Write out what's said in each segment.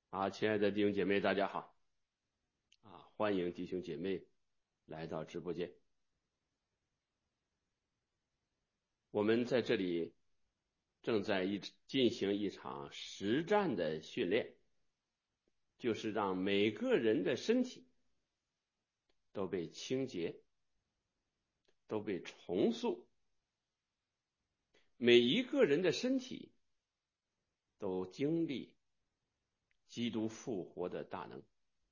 亲爱的弟兄姐妹，大家好！欢迎弟兄姐妹来到直播间。我们在这里正在进行一场实战的训练，就是让每个人的身体都被清洁，都被重塑，每一个人的身体都经历基督复活的大能，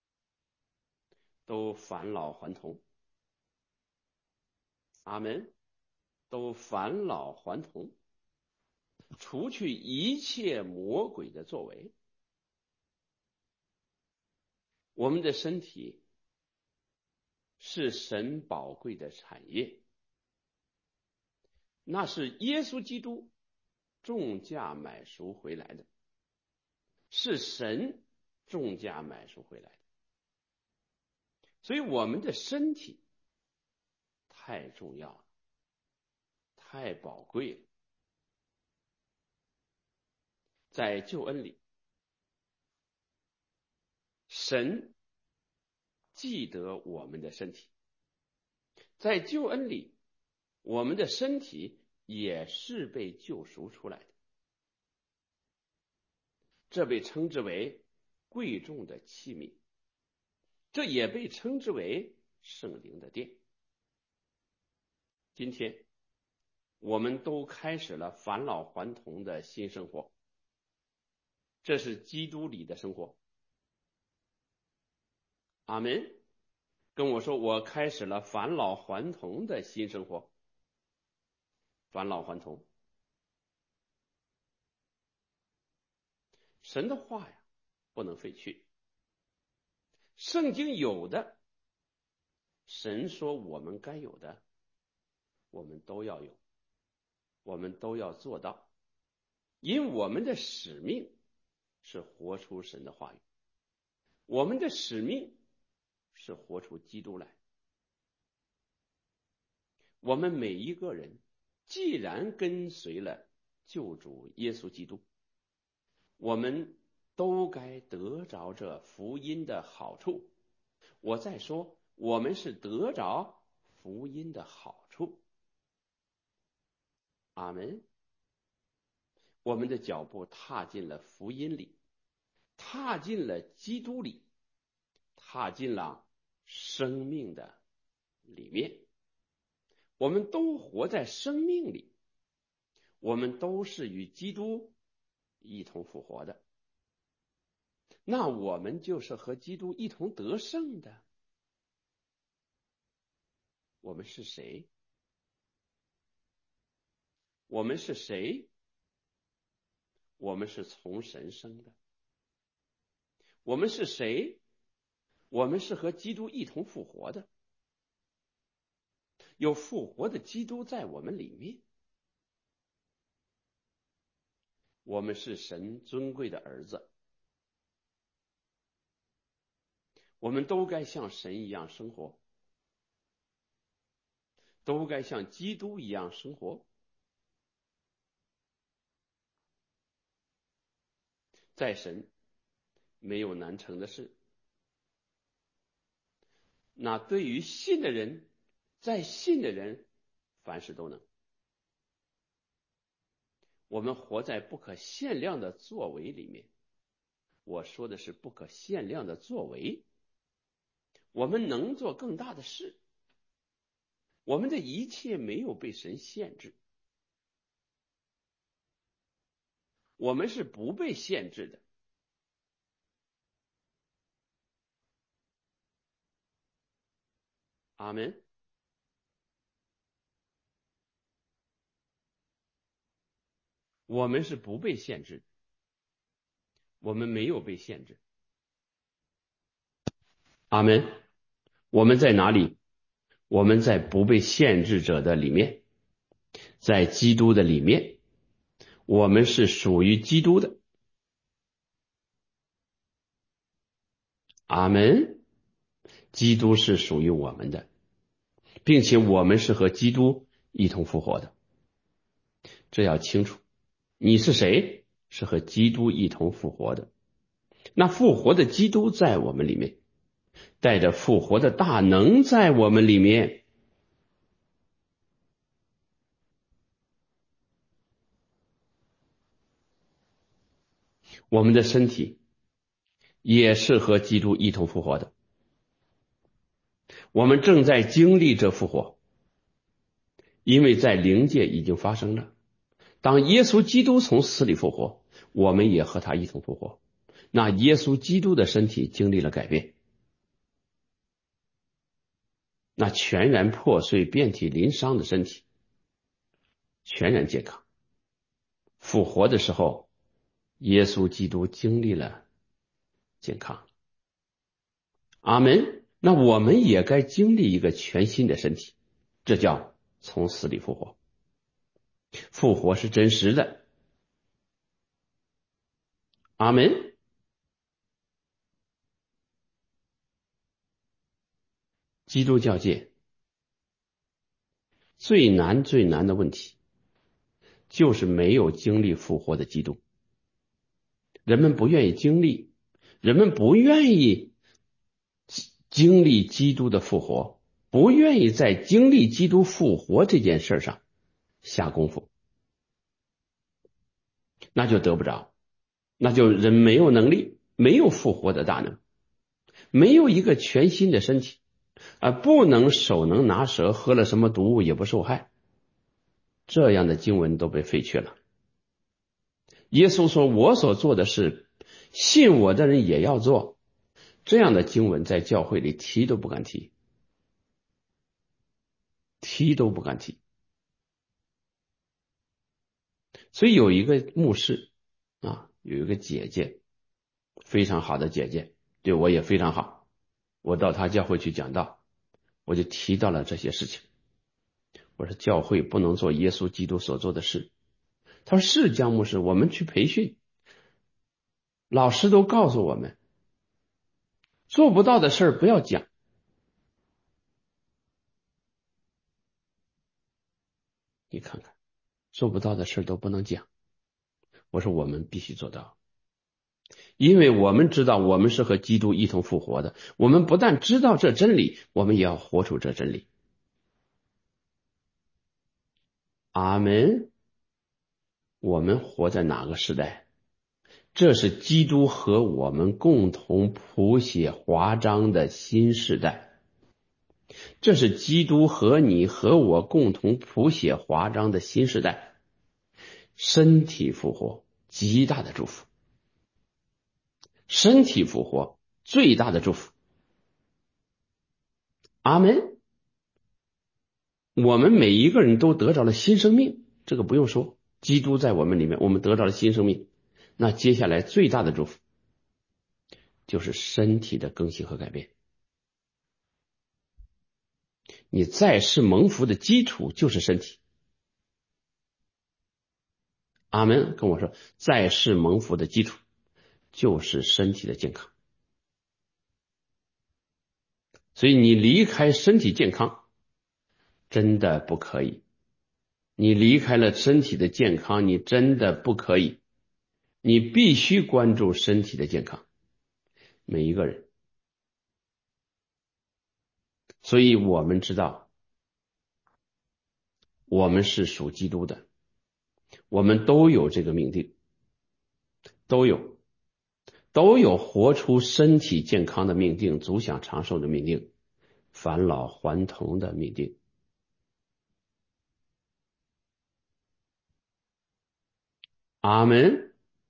都返老还童。阿们，都返老还童，除去一切魔鬼的作为。我们的身体是神宝贵的产业，那是耶稣基督重价买赎回来的，是神重价买赎回来的。所以我们的身体太重要了，太宝贵了。在救恩里，神记得我们的身体，在救恩里，我们的身体也是被救赎出来的，这被称之为贵重的器皿，这也被称之为圣灵的殿。今天我们都开始了返老还童的新生活，这是基督里的生活。阿们，跟我说，我开始了返老还童的新生活。返老还童，神的话呀，不能废去。圣经有的，神说我们该有的，我们都要有，我们都要做到，因我们的使命是活出神的话语，我们的使命是活出基督来。我们每一个人既然跟随了救主耶稣基督，我们都该得着这福音的好处。我再说，我们是得着福音的好处。阿们。我们的脚步踏进了福音里，踏进了基督里，踏进了生命的里面。我们都活在生命里，我们都是与基督一同复活的，那我们就是和基督一同得胜的。我们是谁？我们是谁？我们是从神生的。我们是谁？我们是和基督一同复活的，有复活的基督在我们里面。我们是神尊贵的儿子，我们都该像神一样生活，都该像基督一样生活。在神没有难成的事，那对于信的人，在信的人凡事都能。我们活在不可限量的作为里面，我说的是不可限量的作为，我们能做更大的事，我们的一切没有被神限制，我们是不被限制的。阿们。我们是不被限制，我们没有被限制。阿们。我们在哪里？我们在不被限制者的里面，在基督的里面，我们是属于基督的。阿们。基督是属于我们的，并且我们是和基督一同复活的，这要清楚。你是谁？是和基督一同复活的， 那复活的基督在我们里面，带着复活的大能在我们里面。我们的身体也是和基督一同复活的，我们正在经历这复活，因为在灵界已经发生了。当耶稣基督从死里复活，我们也和他一同复活。那耶稣基督的身体经历了改变，那全然破碎遍体鳞伤的身体全然健康。复活的时候，耶稣基督经历了健康。阿门。那我们也该经历一个全新的身体，这叫从死里复活。复活是真实的。阿门。基督教界最难的问题就是没有经历复活的基督。人们不愿意经历，人们不愿意经历基督的复活，不愿意在经历基督复活这件事上下功夫，那就得不着，那就人没有能力，没有复活的大能，没有一个全新的身体，不能手能拿蛇，喝了什么毒物也不受害，这样的经文都被废去了。耶稣说，我所做的事，信我的人也要做。这样的经文在教会里提都不敢提，提都不敢提。所以有一个牧师有一个姐姐，非常好的姐姐，对我也非常好，我到她教会去讲道，我就提到了这些事情。我说教会不能做耶稣基督所做的事。他说是江牧师，我们去培训，老师都告诉我们，做不到的事不要讲。你看看，做不到的事都不能讲。我说我们必须做到，因为我们知道我们是和基督一同复活的，我们不但知道这真理，我们也要活出这真理。阿门。我们活在哪个时代？这是基督和我们共同谱写华章的新时代，这是基督和你和我共同谱写华章的新时代。身体复活，极大的祝福。身体复活，最大的祝福。阿门。我们每一个人都得着了新生命，这个不用说，基督在我们里面，我们得到了新生命。那接下来最大的祝福就是身体的更新和改变。你在世蒙福的基础就是身体。阿门。跟我说，在世蒙福的基础就是身体的健康。所以你离开身体健康真的不可以，你离开了身体的健康，你真的不可以，你必须关注身体的健康，每一个人。所以我们知道我们是属基督的，我们都有这个命定，都有活出身体健康的命定，足享长寿的命定，返老还童的命定。阿门。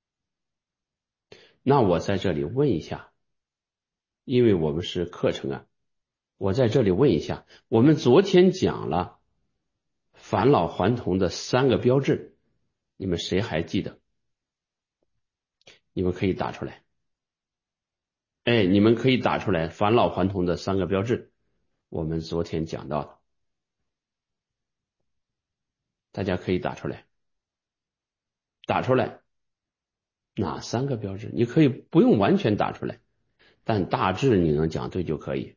那我在这里问一下，因为我们是课程我在这里问一下，我们昨天讲了返老还童的3个标志，你们谁还记得？你们可以打出来。你们可以打出来返老还童的3个标志，我们昨天讲到的，大家可以打出来。打出来哪3个标志？你可以不用完全打出来，但大致你能讲对就可以。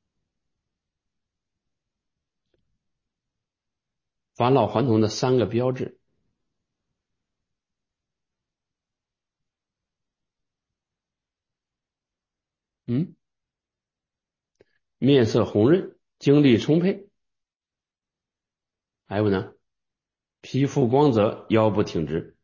返老还童的3个标志。 面色红润，精力充沛。还有呢，皮肤光泽，腰部挺直。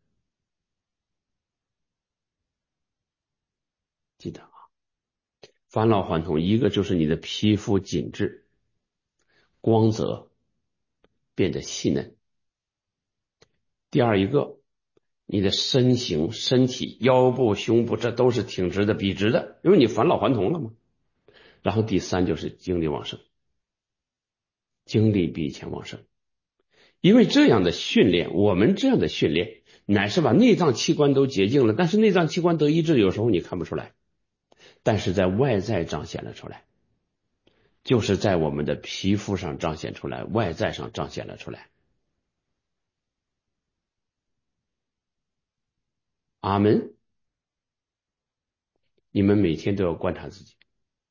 记得啊，返老还童，一个就是你的皮肤紧致、光泽，变得细嫩。第二一个，你的身形、身体、腰部、胸部，这都是挺直的、笔直的，因为你返老还童了嘛。然后第三就是精力旺盛，精力比以前旺盛。因为这样的训练，我们这样的训练，乃是把内脏器官都洁净了，但是内脏器官得医治，有时候你看不出来，但是在外在彰显了出来，就是在我们的皮肤上彰显出来，外在上彰显了出来。阿门。你们每天都要观察自己，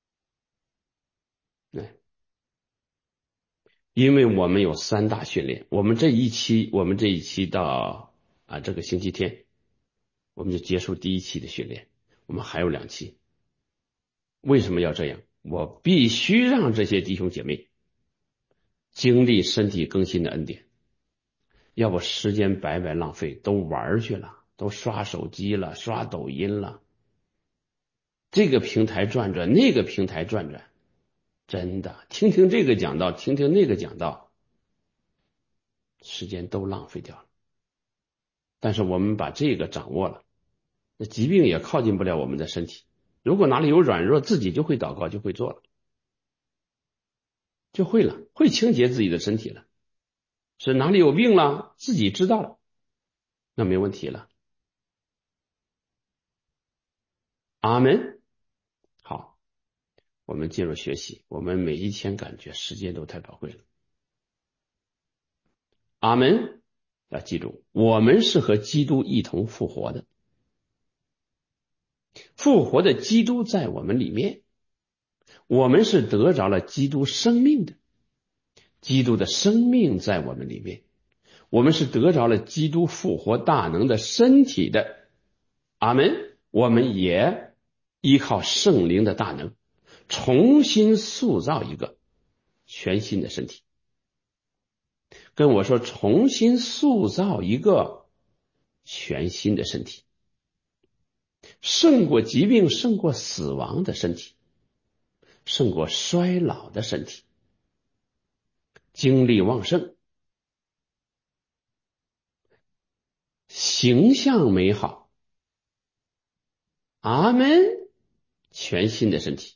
因为我们有3大训练，我们这一期到这个星期天，我们就结束第1期的训练，我们还有2期。为什么要这样？我必须让这些弟兄姐妹经历身体更新的恩典，要不时间白白浪费，都玩去了，都刷手机了，刷抖音了，这个平台转转，那个平台转转，真的听听这个讲道，听听那个讲道，时间都浪费掉了。但是我们把这个掌握了，那疾病也靠近不了我们的身体。如果哪里有软弱，自己就会祷告，就会做了，就会了，会清洁自己的身体了。是哪里有病了，自己知道了，那没问题了。阿门。好，我们进入学习，我们每一天感觉时间都太宝贵了。阿门。要记住，我们是和基督一同复活的，复活的基督在我们里面，我们是得着了基督生命的，基督的生命在我们里面，我们是得着了基督复活大能的身体的。阿门。我们也依靠圣灵的大能，重新塑造一个全新的身体。跟我说，重新塑造一个全新的身体，胜过疾病，胜过死亡的身体，胜过衰老的身体，精力旺盛，形象美好。阿门。全新的身体。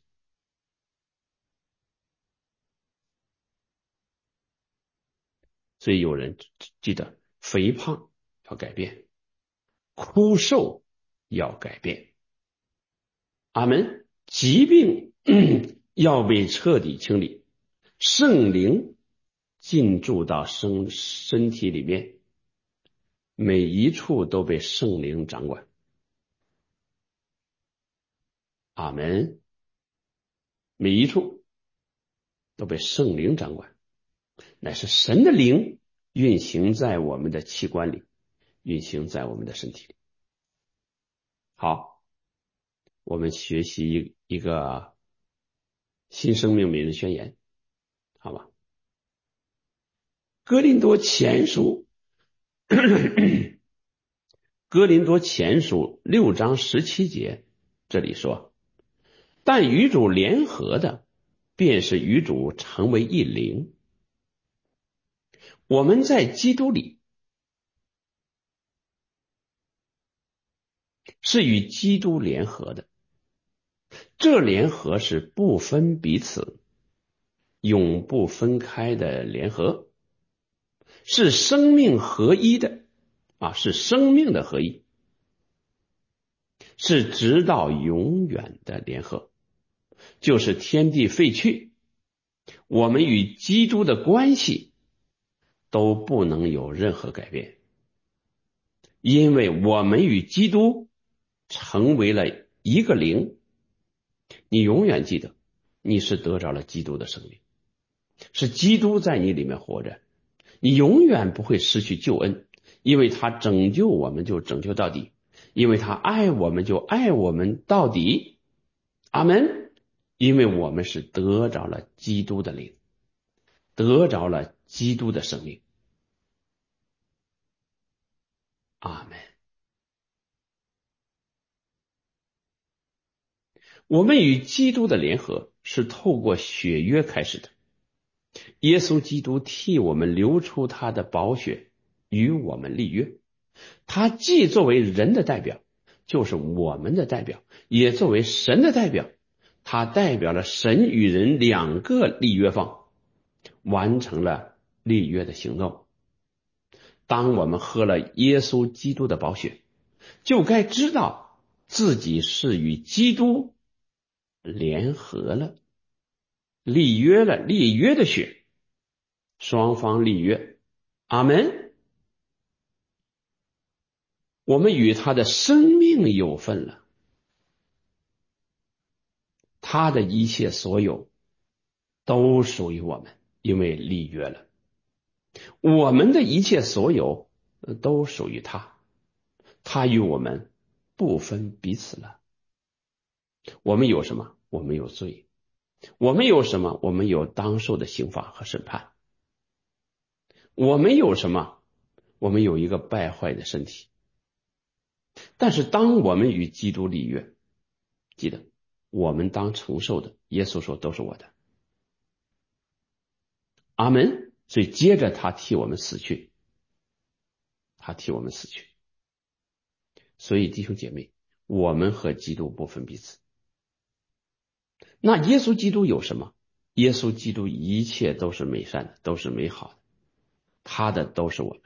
所以有人记得，肥胖要改变，枯瘦要改变。阿门。疾病要被彻底清理，圣灵进驻到身体里面，每一处都被圣灵掌管。阿门。每一处都被圣灵掌管，乃是神的灵运行在我们的器官里，运行在我们的身体里。好，我们学习一个新生命每日宣言，好吧？哥林多前书6章17节，这里说，但与主联合的，便是与主成为一灵。我们在基督里是与基督联合的，这联合是不分彼此，永不分开的联合，是生命合一的是生命的合一，是直到永远的联合，就是天地废去，我们与基督的关系都不能有任何改变，因为我们与基督成为了一个灵。你永远记得，你是得着了基督的生命，是基督在你里面活着，你永远不会失去救恩，因为他拯救我们就拯救到底，因为他爱我们就爱我们到底。阿门。 因为我们是得着了基督的灵，得着了基督的生命。阿们。我们与基督的联合是透过血约开始的，耶稣基督替我们流出他的宝血，与我们立约。他既作为人的代表，就是我们的代表，也作为神的代表，他代表了神与人两个立约方，完成了立约的行动。当我们喝了耶稣基督的宝血，就该知道自己是与基督联合了，立约了，立约的血，双方立约。阿们。我们与他的生命有份了，他的一切所有都属于我们，因为立约了。我们的一切所有都属于他，他与我们不分彼此了。我们有什么？我们有罪。我们有什么？我们有当受的刑罚和审判。我们有什么？我们有一个败坏的身体。但是当我们与基督立约，记得我们当承受的，耶稣说都是我的。阿们。所以接着他替我们死去，他替我们死去。所以弟兄姐妹，我们和基督不分彼此。那耶稣基督有什么？耶稣基督一切都是美善的，都是美好的，他的都是我们的。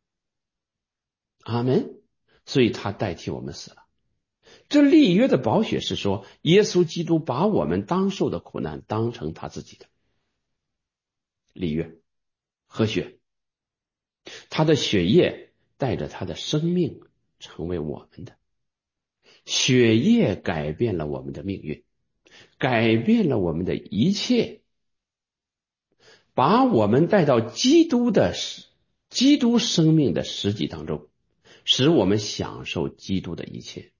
阿们。所以他代替我们死了。这立约的宝血是说，耶稣基督把我们当受的苦难当成他自己的。立约和血，他的血液带着他的生命成为我们的。血液改变了我们的命运，改变了我们的一切，把我们带到基督生命的实际当中，使我们享受基督的一切。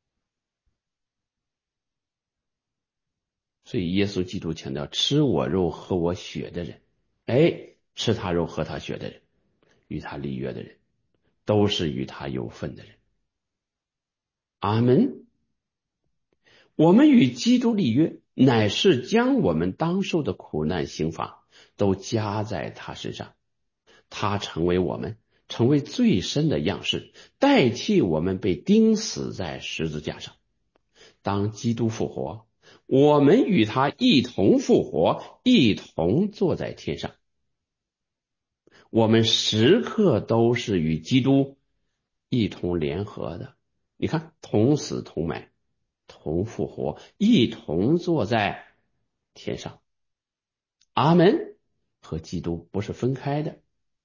所以耶稣基督强调，吃我肉喝我血的人，吃他肉喝他血的人，与他立约的人，都是与他有份的人。阿们。我们与基督立约，乃是将我们当受的苦难刑罚都加在他身上，他成为最深的样式，代替我们被钉死在十字架上。当基督复活，我们与他一同复活，一同坐在天上。我们时刻都是与基督一同联合的。你看，同死同埋，同复活，一同坐在天上。阿们。和基督不是分开的。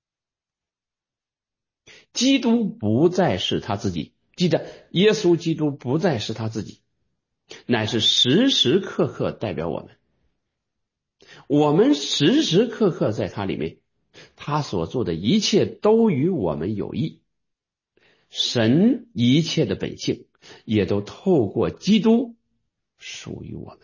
基督不再是他自己，记得耶稣基督不再是他自己，乃是时时刻刻代表我们。我们时时刻刻在他里面，他所做的一切都与我们有益。神一切的本性也都透过基督属于我们。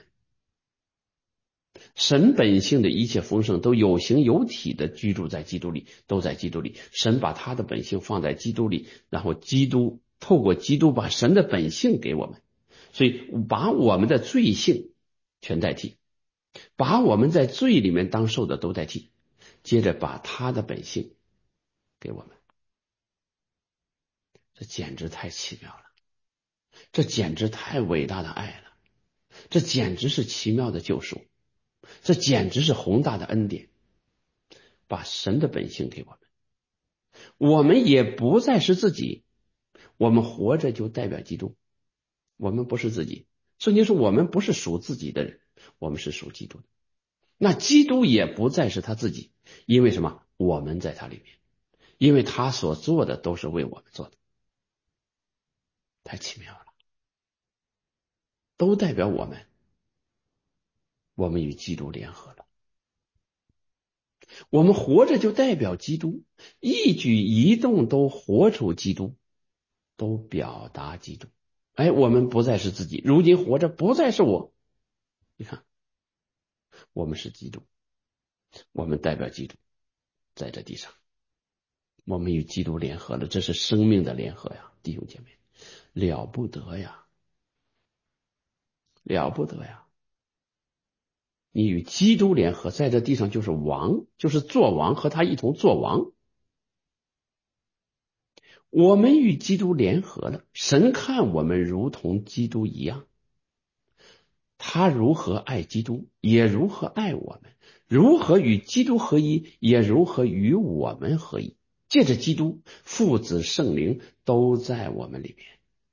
神本性的一切丰盛都有形有体的居住在基督里，都在基督里。神把他的本性放在基督里，然后透过基督把神的本性给我们，所以把我们的罪性全代替，把我们在罪里面当受的都代替，接着把他的本性给我们。这简直太奇妙了，这简直太伟大的爱了，这简直是奇妙的救赎，这简直是宏大的恩典，把神的本性给我们。我们也不再是自己，我们活着就代表基督，我们不是自己。圣经说我们不是属自己的人，我们是属基督的。那基督也不再是他自己，因为什么？我们在他里面，因为他所做的都是为我们做的。太奇妙了，都代表我们，我们与基督联合了。我们活着就代表基督，一举一动都活出基督，都表达基督。我们不再是自己，如今活着不再是我。你看， 我们是基督，我们代表基督在这地上，我们与基督联合了，这是生命的联合呀，弟兄姐妹，了不得呀，了不得呀！你与基督联合，在这地上就是王，就是做王，和他一同做王。我们与基督联合了，神看我们如同基督一样，他如何爱基督，也如何爱我们；如何与基督合一，也如何与我们合一。借着基督，父子圣灵都在我们里面。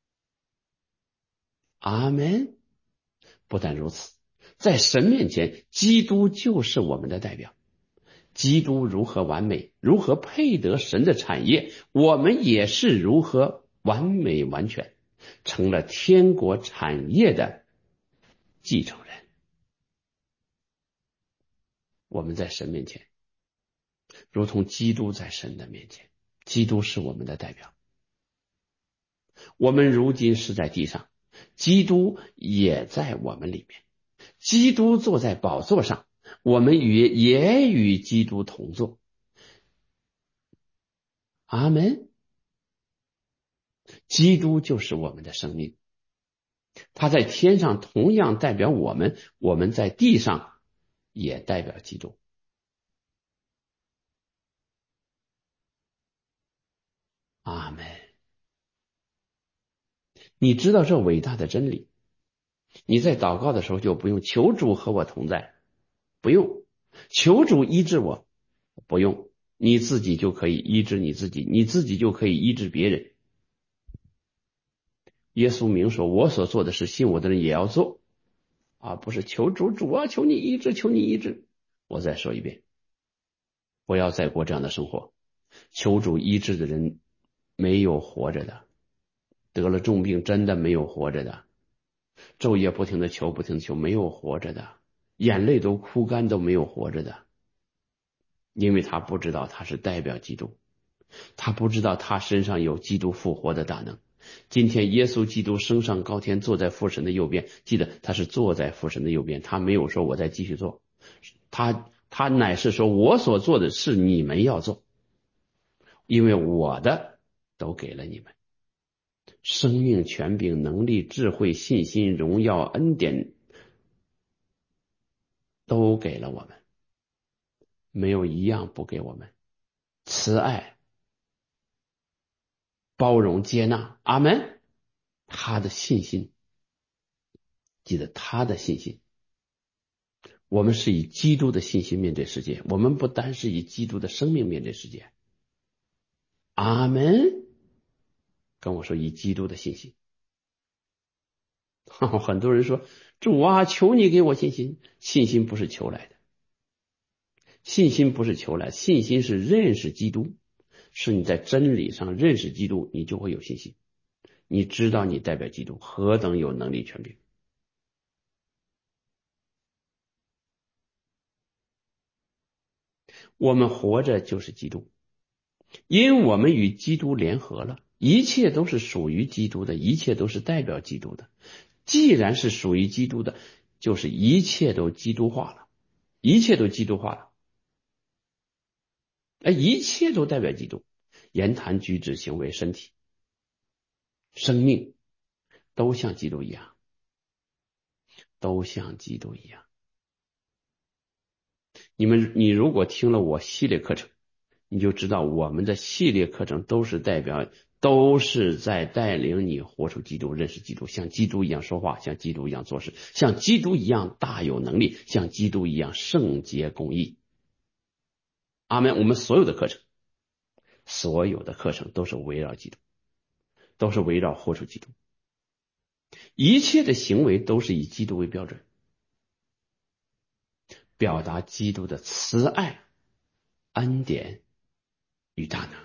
阿们。不但如此，在神面前，基督就是我们的代表。基督如何完美，如何配得神的产业，我们也是如何完美完全，成了天国产业的继承人。我们在神面前，如同基督在神的面前，基督是我们的代表。我们如今是在地上，基督也在我们里面。基督坐在宝座上，我们也与基督同坐。阿们。基督就是我们的生命，他在天上同样代表我们，我们在地上也代表基督。阿们。你知道这伟大的真理，你在祷告的时候就不用求主和我同在，不用求主医治我，不用，你自己就可以医治你自己，你自己就可以医治别人。耶稣明说，我所做的事，信我的人也要做，不是求主啊，求你医治，求你医治。我再说一遍，不要再过这样的生活。求主医治的人没有活着的，得了重病真的没有活着的，昼夜不停的求，不停的求，没有活着的，眼泪都哭干都没有活着的，因为他不知道他是代表基督，他不知道他身上有基督复活的大能。今天耶稣基督升上高天，坐在父神的右边，记得他是坐在父神的右边，他没有说我再继续做，他乃是说我所做的事你们要做，因为我的都给了你们，生命、权柄、能力、智慧、信心、荣耀、恩典都给了我们，没有一样不给我们。慈爱、包容、接纳，阿们。他的信心，记得他的信心，我们是以基督的信心面对世界，我们不单是以基督的生命面对世界。阿们。跟我说以基督的信心。很多人说主啊，求你给我信心。信心不是求来的，信心不是求来的，信心是认识基督，是你在真理上认识基督，你就会有信心。你知道你代表基督何等有能力权柄。我们活着就是基督，因我们与基督联合了，一切都是属于基督的，一切都是代表基督的。既然是属于基督的，就是一切都基督化了，一切都基督化了，一切都代表基督，言谈举止行为身体生命都像基督一样，都像基督一样。你如果听了我系列课程，你就知道我们的系列课程都是在带领你活出基督，认识基督，像基督一样说话，像基督一样做事，像基督一样大有能力，像基督一样圣洁公义。阿们。我们所有的课程都是围绕基督，都是围绕活出基督，一切的行为都是以基督为标准，表达基督的慈爱、恩典与大能。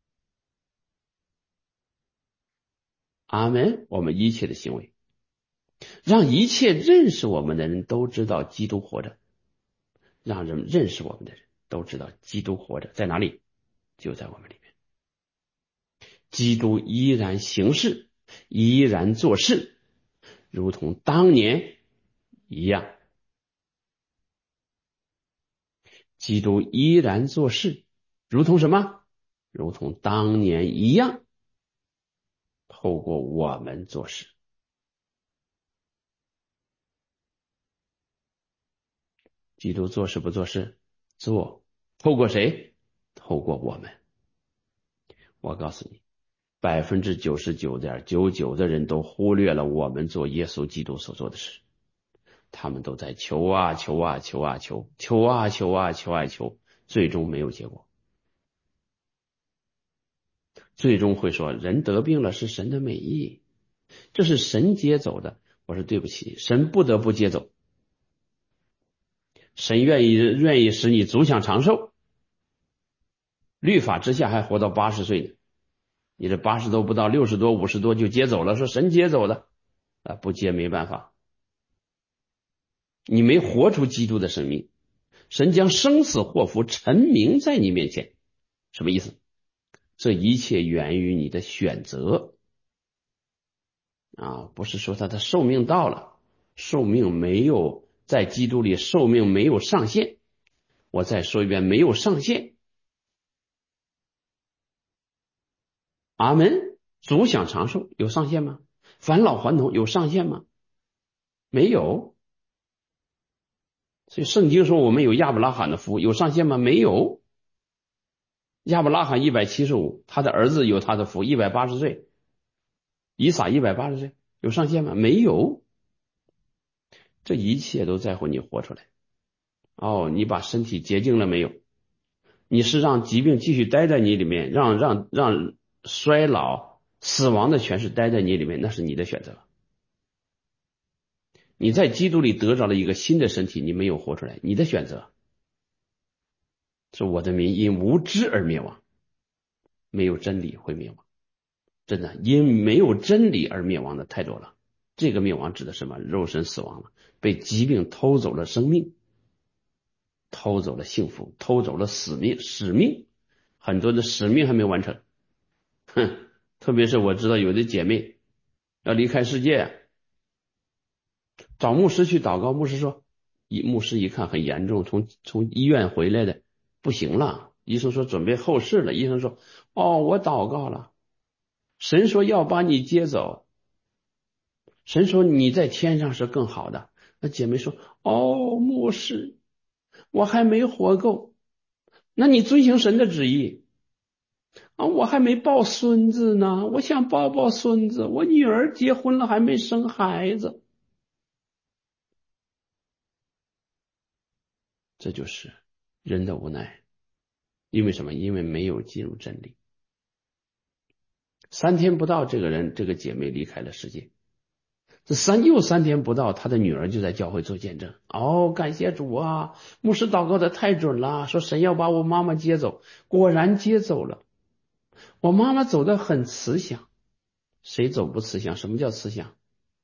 阿们。我们一切的行为让一切认识我们的人都知道基督活着，让人认识我们的人都知道基督活着，在哪里？就在我们里面。基督依然行事，依然做事，如同当年一样。 基督依然做事，如同什么？如同当年一样，透过我们做事。基督做事不做事？做。透过谁？透过我们。我告诉你，99.99%的人都忽略了我们做耶稣基督所做的事。他们都在求啊求啊求啊求，求啊求啊求啊求，最终没有结果。最终会说人得病了是神的美意，这是神接走的。我说对不起，神不得不接走。神愿意使你足享长寿，律法之下还活到80岁呢。你这80多不到，60多50多就接走了，说神接走的啊，不接没办法。你没活出基督的生命，神将生死祸福陈明在你面前。什么意思？这一切源于你的选择啊，不是说他的寿命到了，寿命没有在基督里，寿命没有上限。我再说一遍，没有上限。阿门。足享长寿有上限吗？返老还童有上限吗？没有。所以圣经说我们有亚伯拉罕的福，有上限吗？没有。亚伯拉罕175，他的儿子有他的福，180岁。以撒180岁，有上限吗？没有。这一切都在乎你活出来。哦，你把身体洁净了没有？你是让疾病继续待在你里面，让衰老、死亡的权势待在你里面，那是你的选择。你在基督里得着了一个新的身体，你没有活出来，你的选择。是我的民因无知而灭亡，没有真理会灭亡。真的，因没有真理而灭亡的太多了。这个灭亡指的是什么？肉身死亡了，被疾病偷走了生命，偷走了幸福，偷走了使命，很多的使命还没完成。特别是我知道有的姐妹要离开世界，找牧师去祷告，牧师说，牧师一看很严重，从医院回来的不行了，医生说准备后事了，医生说，哦，我祷告了，神说要把你接走，神说你在天上是更好的。那姐妹说，哦，牧师，我还没活够，那你遵行神的旨意啊，我还没抱孙子呢，我想抱孙子，我女儿结婚了还没生孩子。这就是人的无奈。因为什么？因为没有进入真理。3天不到，这个姐妹离开了世界。又3天不到，她的女儿就在教会做见证。哦，感谢主啊！牧师祷告的太准了，说神要把我妈妈接走，果然接走了。我妈妈走得很慈祥。谁走不慈祥？什么叫慈祥？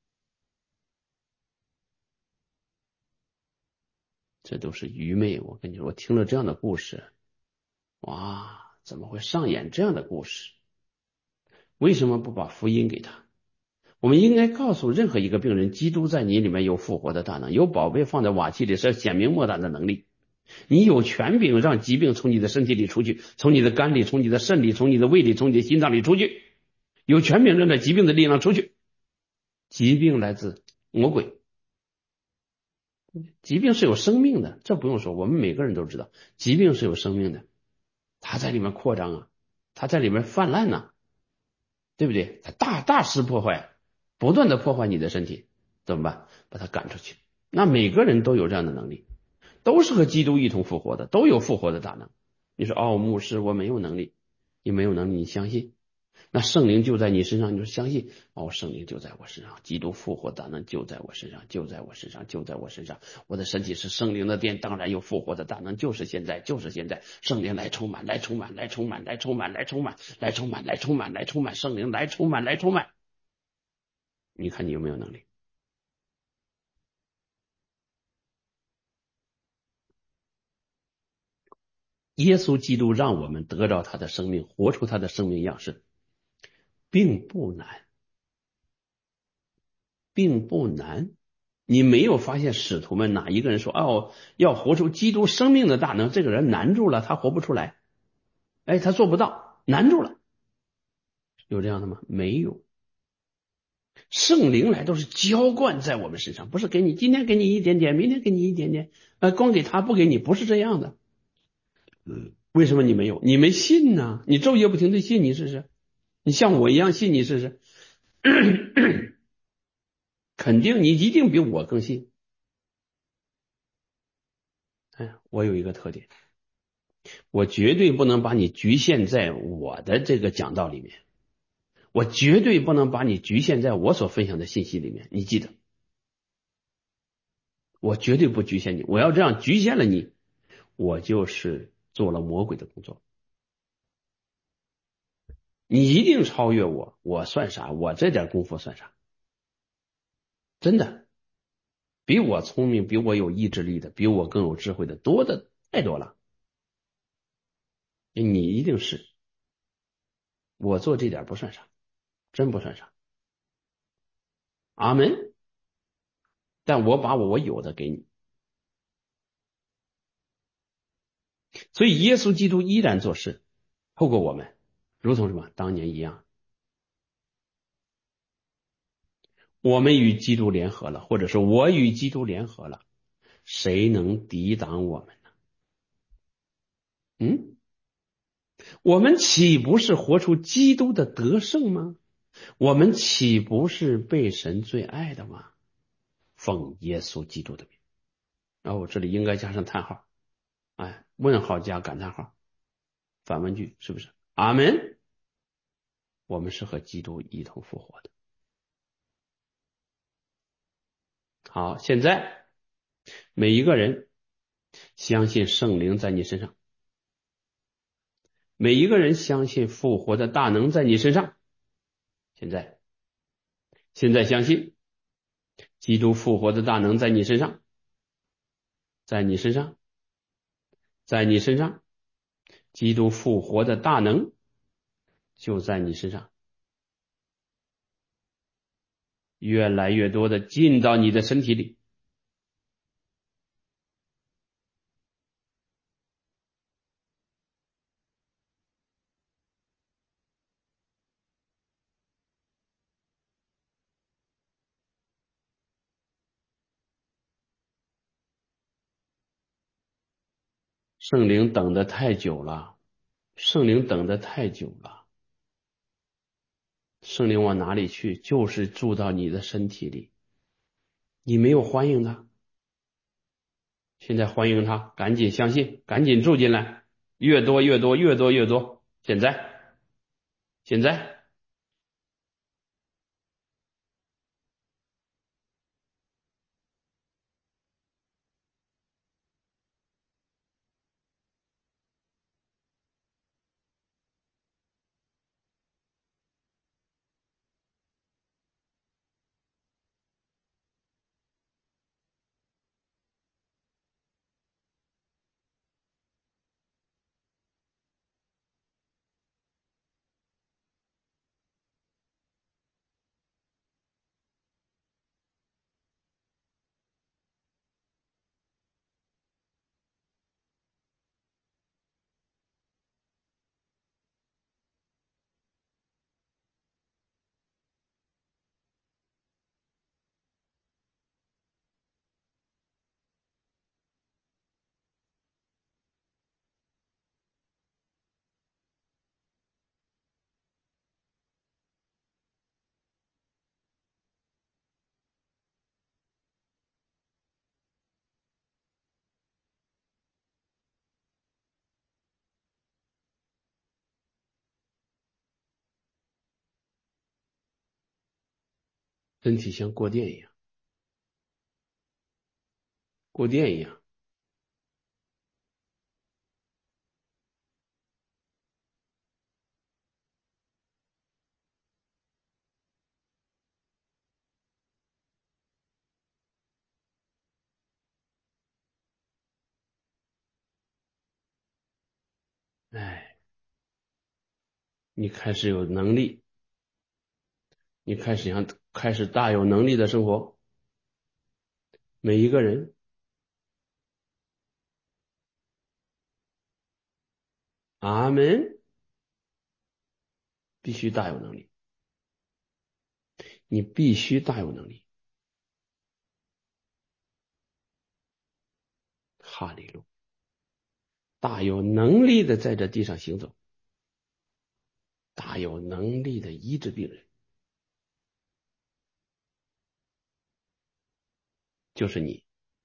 这都是愚昧。我跟你说，我听了这样的故事，哇，怎么会上演这样的故事？为什么不把福音给他？我们应该告诉任何一个病人，基督在你里面有复活的大能，有宝贝放在瓦器里是显明莫大的能力。你有权柄让疾病从你的身体里出去，从你的肝里，从你的肾里，从你的胃里，从你的心脏里出去。有权柄让这疾病的力量出去。疾病来自魔鬼，疾病是有生命的，这不用说，我们每个人都知道，疾病是有生命的，它在里面扩张啊，它在里面泛滥啊，对不对？它大肆破坏，不断的破坏你的身体，怎么办？把它赶出去。那每个人都有这样的能力，都是和基督一同复活的，都有复活的大能。你说，哦，牧师，我没有能力，你没有能力，你相信？那圣灵就在你身上，你就相信，哦，圣灵就在我身上，基督复活大能就在我身上，就在我身上，就在我身上。我的身体是圣灵的殿，当然有复活的大能，就是现在，就是现在。圣灵来充满，来充满，来充满，来充满，来充满，来充满，来充满，来充满，圣灵来充满，来充满。你看你有没有能力？耶稣基督让我们得到他的生命，活出他的生命样式，并不难，并不难。 你没有发现使徒们哪一个人说哦，要活出基督生命的大能，这个人难住了，他活不出来，哎，他做不到，难住了，有这样的吗？没有。圣灵来都是浇灌在我们身上，不是给你今天给你一点点，明天给你一点点，光给他不给你，不是这样的。为什么你没有？你没信呢？你昼夜不停的信，你试试。你像我一样信，你试试。肯定你一定比我更信。哎，我有一个特点，我绝对不能把你局限在我的这个讲道里面，我绝对不能把你局限在我所分享的信息里面。你记得，我绝对不局限你。我要这样局限了你，我就是做了魔鬼的工作。你一定超越我，我算啥？我这点功夫算啥？真的，比我聪明、比我有意志力的、比我更有智慧的多的太多了。你一定是，我做这点不算啥，真不算啥。阿门。但我把我有的给你，所以耶稣基督依然做事，透过我们，如同什么当年一样，我们与基督联合了，或者说我与基督联合了，谁能抵挡我们呢？嗯，我们岂不是活出基督的得胜吗？我们岂不是被神最爱的吗？奉耶稣基督的名。然后我这里应该加上叹号，哎，问号加感叹号，反问句是不是？阿门。我们是和基督一同复活的。好，现在每一个人相信圣灵在你身上，每一个人相信复活的大能在你身上。现在相信基督复活的大能在你身上，在你身上，在你身上，基督复活的大能就在你身上，越来越多的进到你的身体里。圣灵等得太久了，圣灵等得太久了。圣灵往哪里去？就是住到你的身体里。你没有欢迎他，现在欢迎他，赶紧相信，赶紧住进来，越多越多，越多越多。现在，身体像过电一样，过电一样。哎，你开始有能力，你开始大有能力的生活。 每一个人。阿门。必须大有能力，你必须大有能力。哈利路，大有能力的在这地上行走，大有能力的医治病人，就是你。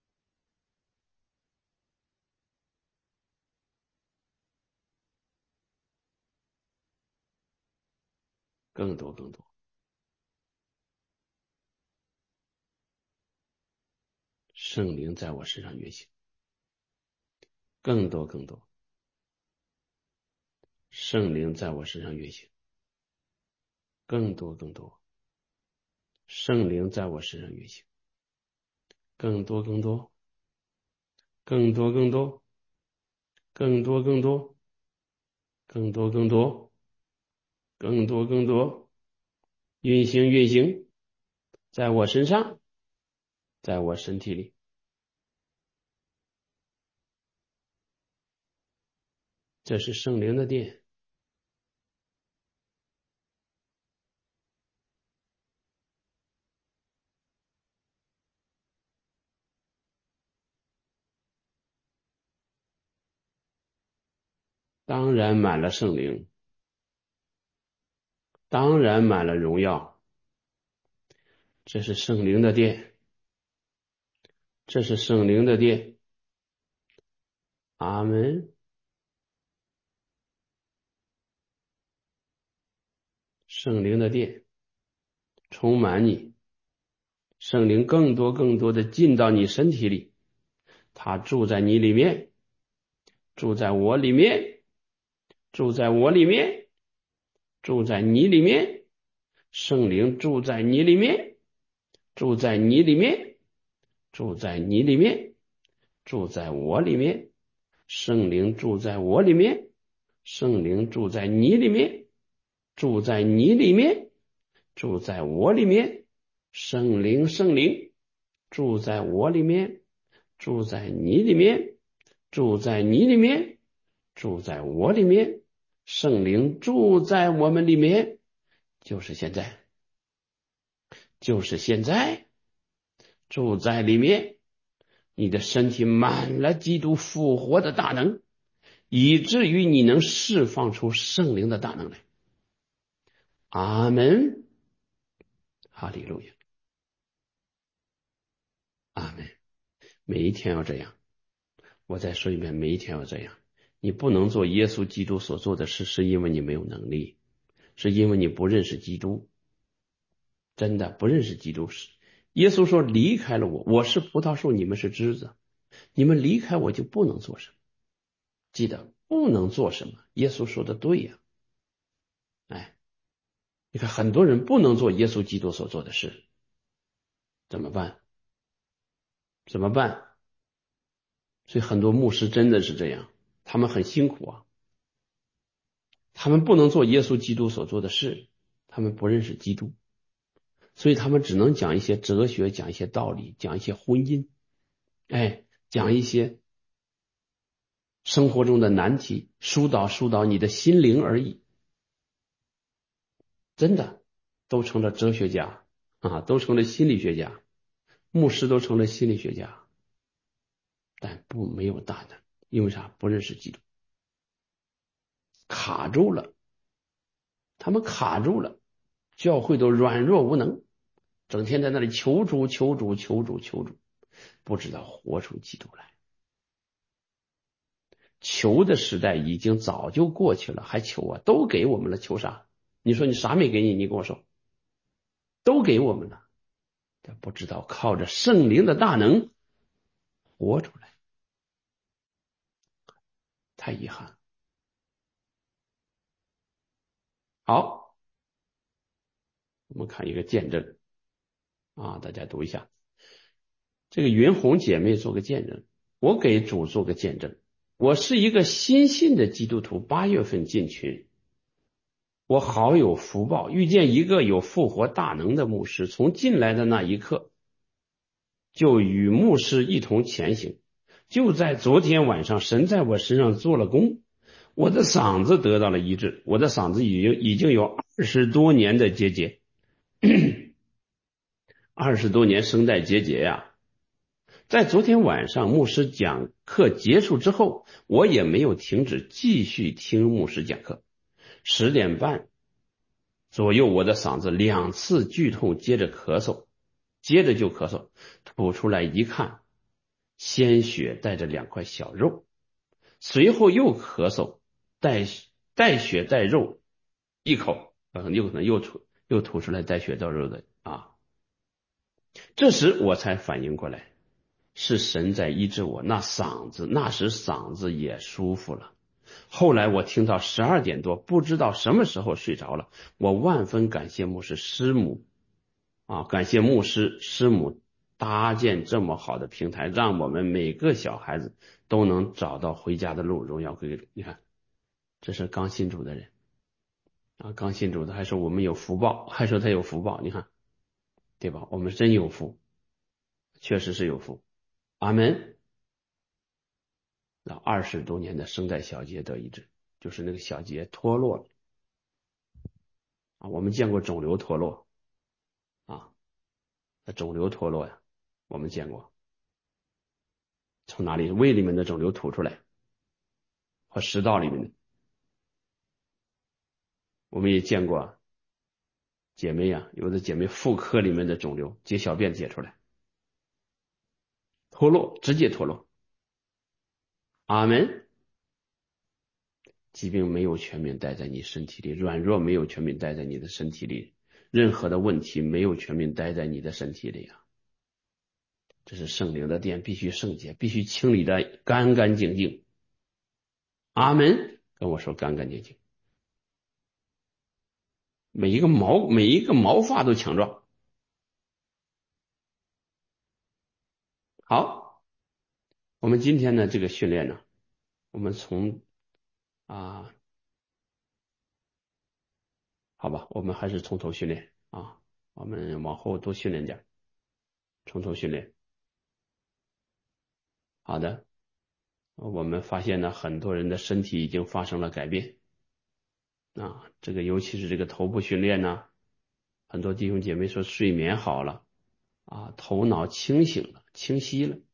更多更多，圣灵在我身上运行，更多更多，圣灵在我身上运行，更多更多，圣灵在我身上运行，更多更多，更多更多，更多更多，更多更多，更多更多，运行运行，在我身上，在我身体里。这是圣灵的殿。当然满了圣灵，当然满了荣耀。这是圣灵的殿，这是圣灵的殿。阿门。圣灵的殿充满你，圣灵更多更多的进到你身体里，他住在你里面，住在我里面，住在我里面，住在你里面。圣灵住在你里面，住在你里面，住在你里面，住在我里面。圣灵住在我里面，圣灵住在你里面，住在你里面，住在我里面。圣灵圣灵住在我里面，住在你里面，住在你里面，住在我里面。圣灵住在我们里面，就是现在，就是现在，住在里面。你的身体满了基督复活的大能，以至于你能释放出圣灵的大能来。阿门。哈利路亚。阿门。每一天要这样。我再说一遍，每一天要这样。你不能做耶稣基督所做的事，是因为你没有能力，是因为你不认识基督。真的不认识基督。耶稣说离开了我，我是葡萄树，你们是枝子，你们离开我就不能做什么。记得不能做什么，耶稣说的对呀。哎，你看很多人不能做耶稣基督所做的事，怎么办？怎么办？所以很多牧师真的是这样，他们很辛苦啊，他们不能做耶稣基督所做的事，他们不认识基督，所以他们只能讲一些哲学，讲一些道理，讲一些婚姻，讲一些生活中的难题，疏导你的心灵而已。真的都成了哲学家啊，都成了心理学家，牧师都成了心理学家，但没有大能，因为啥？不认识基督，卡住了，他们卡住了，教会都软弱无能，整天在那里求主求主求主求主，不知道活出基督来。求的时代已经早就过去了，还求啊？都给我们了，求啥？你说你啥没给你？你跟我说，都给我们了，但不知道靠着圣灵的大能活出来，太遗憾了。好，我们看一个见证啊，大家读一下。这个云红姐妹做个见证，我给主做个见证。我是一个新信的基督徒，8月份进群，我好有福报，遇见一个有复活大能的牧师。从进来的那一刻， 就与牧师一同前行。就在昨天晚上，神在我身上做了工，我的嗓子得到了医治，我的嗓子已经有20多年的结节，20多年声带结节呀。在昨天晚上牧师讲课结束之后，我也没有停止继续听牧师讲课。10点半左右，我的嗓子2次剧痛，接着就咳嗽，吐出来一看，鲜血带着2块小肉，随后又咳嗽，带血带肉一口，有可能又吐出来带血带肉的啊。这时我才反应过来，是神在医治我，那时嗓子也舒服了。后来我听到12点多，不知道什么时候睡着了。我万分感谢牧师师母感谢牧师师母搭建这么好的平台，让我们每个小孩子都能找到回家的路。荣耀归给主。你看，这是刚信主的人刚信主的还说我们有福报，还说他有福报，你看对吧？我们真有福，确实是有福。阿门。那20多年的声带小结得医治，就是那个小结脱落了我们见过肿瘤脱落那肿瘤脱落呀，我们见过。从哪里？胃里面的肿瘤吐出来，和食道里面的。我们也见过姐妹有的姐妹妇科里面的肿瘤解小便解出来，脱落，直接脱落。阿门。疾病没有全面待在你身体里，软弱没有全面待在你的身体里，任何的问题没有全面待在你的身体里这是圣灵的殿，必须圣洁，必须清理的干干净净。阿门。跟我说干干净净，每一个毛发都强壮。好，我们今天的这个训练呢，我们从好吧，我们还是从头训练我们往后多训练点，从头训练。好的，我们发现呢，很多人的身体已经发生了改变这个尤其是这个头部训练呢，很多弟兄姐妹说睡眠好了头脑清醒了，清晰了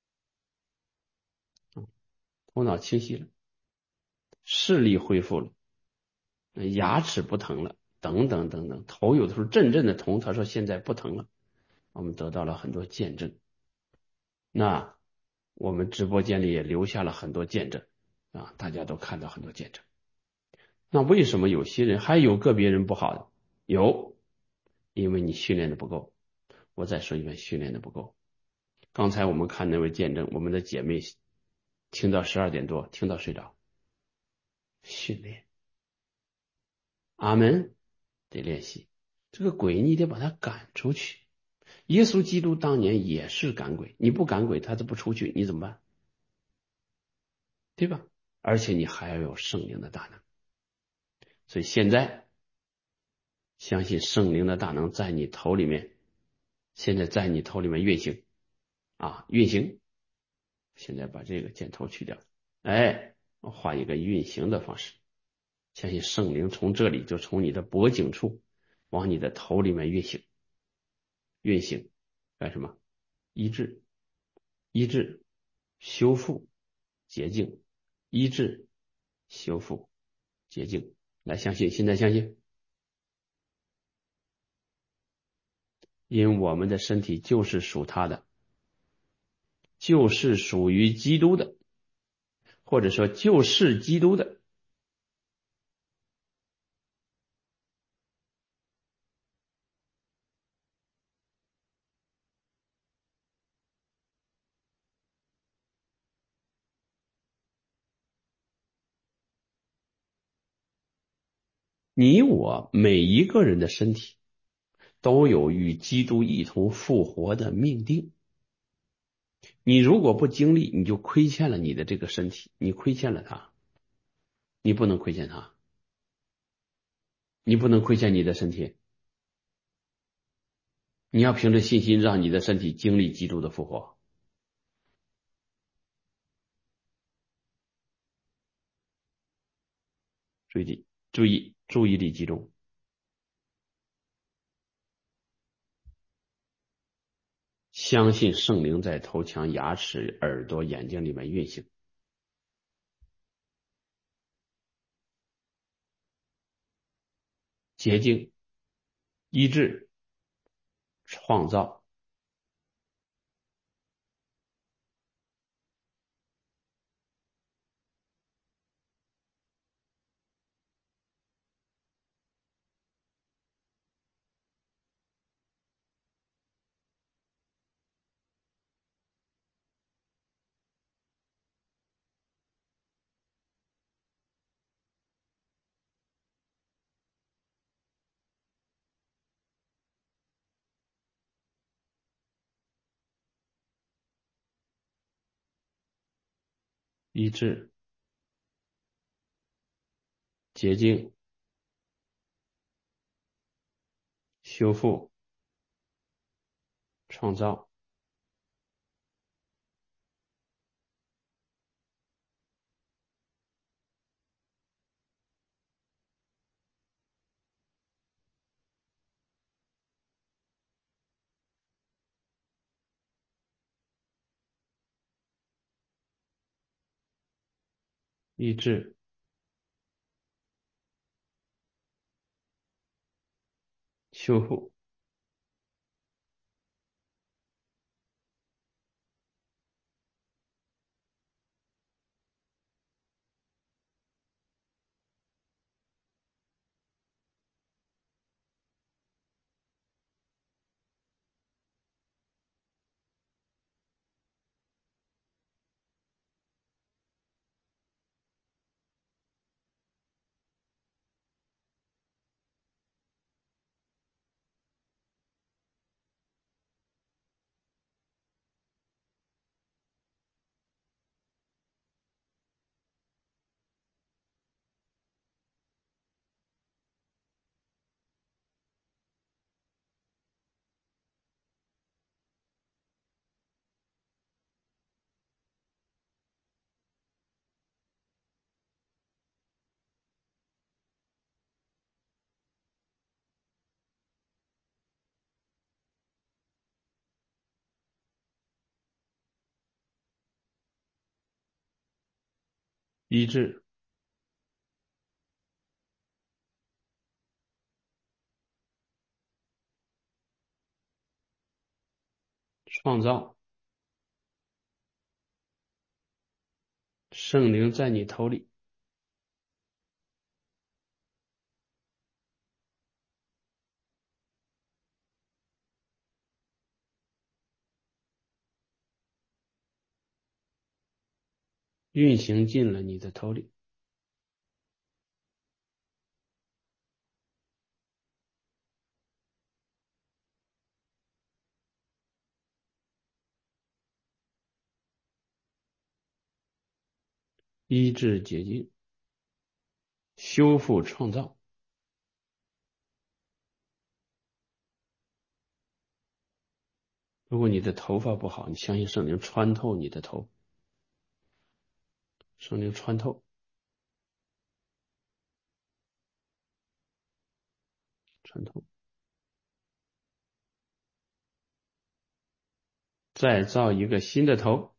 头脑清晰了，视力恢复了，牙齿不疼了，等等等等，头有的时候阵阵的疼，他说现在不疼了，我们得到了很多见证。那我们直播间里也留下了很多见证大家都看到很多见证。那为什么有些人还有个别人不好的？有，因为你训练的不够。我再说一遍，训练的不够。刚才我们看那位见证，我们的姐妹听到12点多，听到睡着。训练，阿门，得练习。这个鬼你得把他赶出去。耶稣基督当年也是赶鬼，你不赶鬼他就不出去，你怎么办？对吧？而且你还要有圣灵的大能。所以现在相信圣灵的大能在你头里面，现在在你头里面运行运行。现在把这个箭头去掉，我画一个运行的方式。相信圣灵从这里就从你的脖颈处往你的头里面运行，运行干什么？医治，医治，修复，洁净，医治，修复，洁净。来，相信，现在相信，因我们的身体就是属他的，就是属于基督的，或者说就是基督的。你我每一个人的身体都有与基督一同复活的命定。你如果不经历，你就亏欠了你的这个身体，你亏欠了它，你不能亏欠它，你不能亏欠你的身体。 你要凭着信心让你的身体经历基督的复活。注意力集中，相信圣灵在头腔、牙齿、耳朵、眼睛里面运行。洁净、医治、创造、医治、洁净、修复、创造、医治、修复、医治、创造。圣灵在你头里运行进了你的头里。医治、洁净、修复、创造。如果你的头发不好，你相信圣灵穿透你的头，圣灵穿透、穿透，再造一个新的头，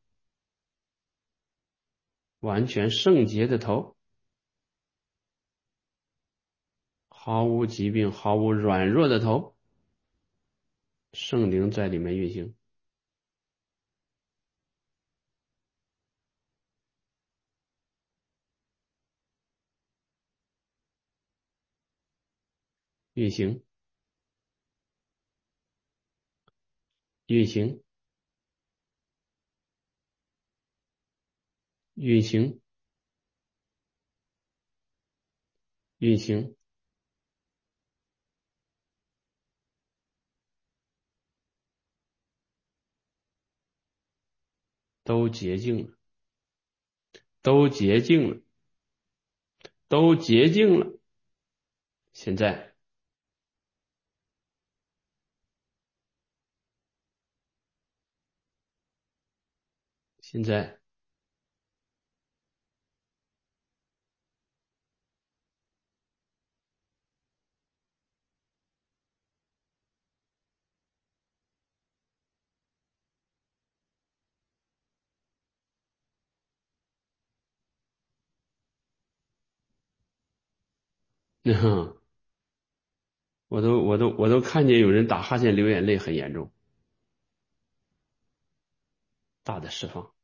完全圣洁的头，毫无疾病、毫无软弱的头。圣灵在里面运行，运行，运行，运行，运行，都洁净了，都洁净了，都洁净了。现在现在我都看见有人打哈欠流眼泪很严重，大的释放。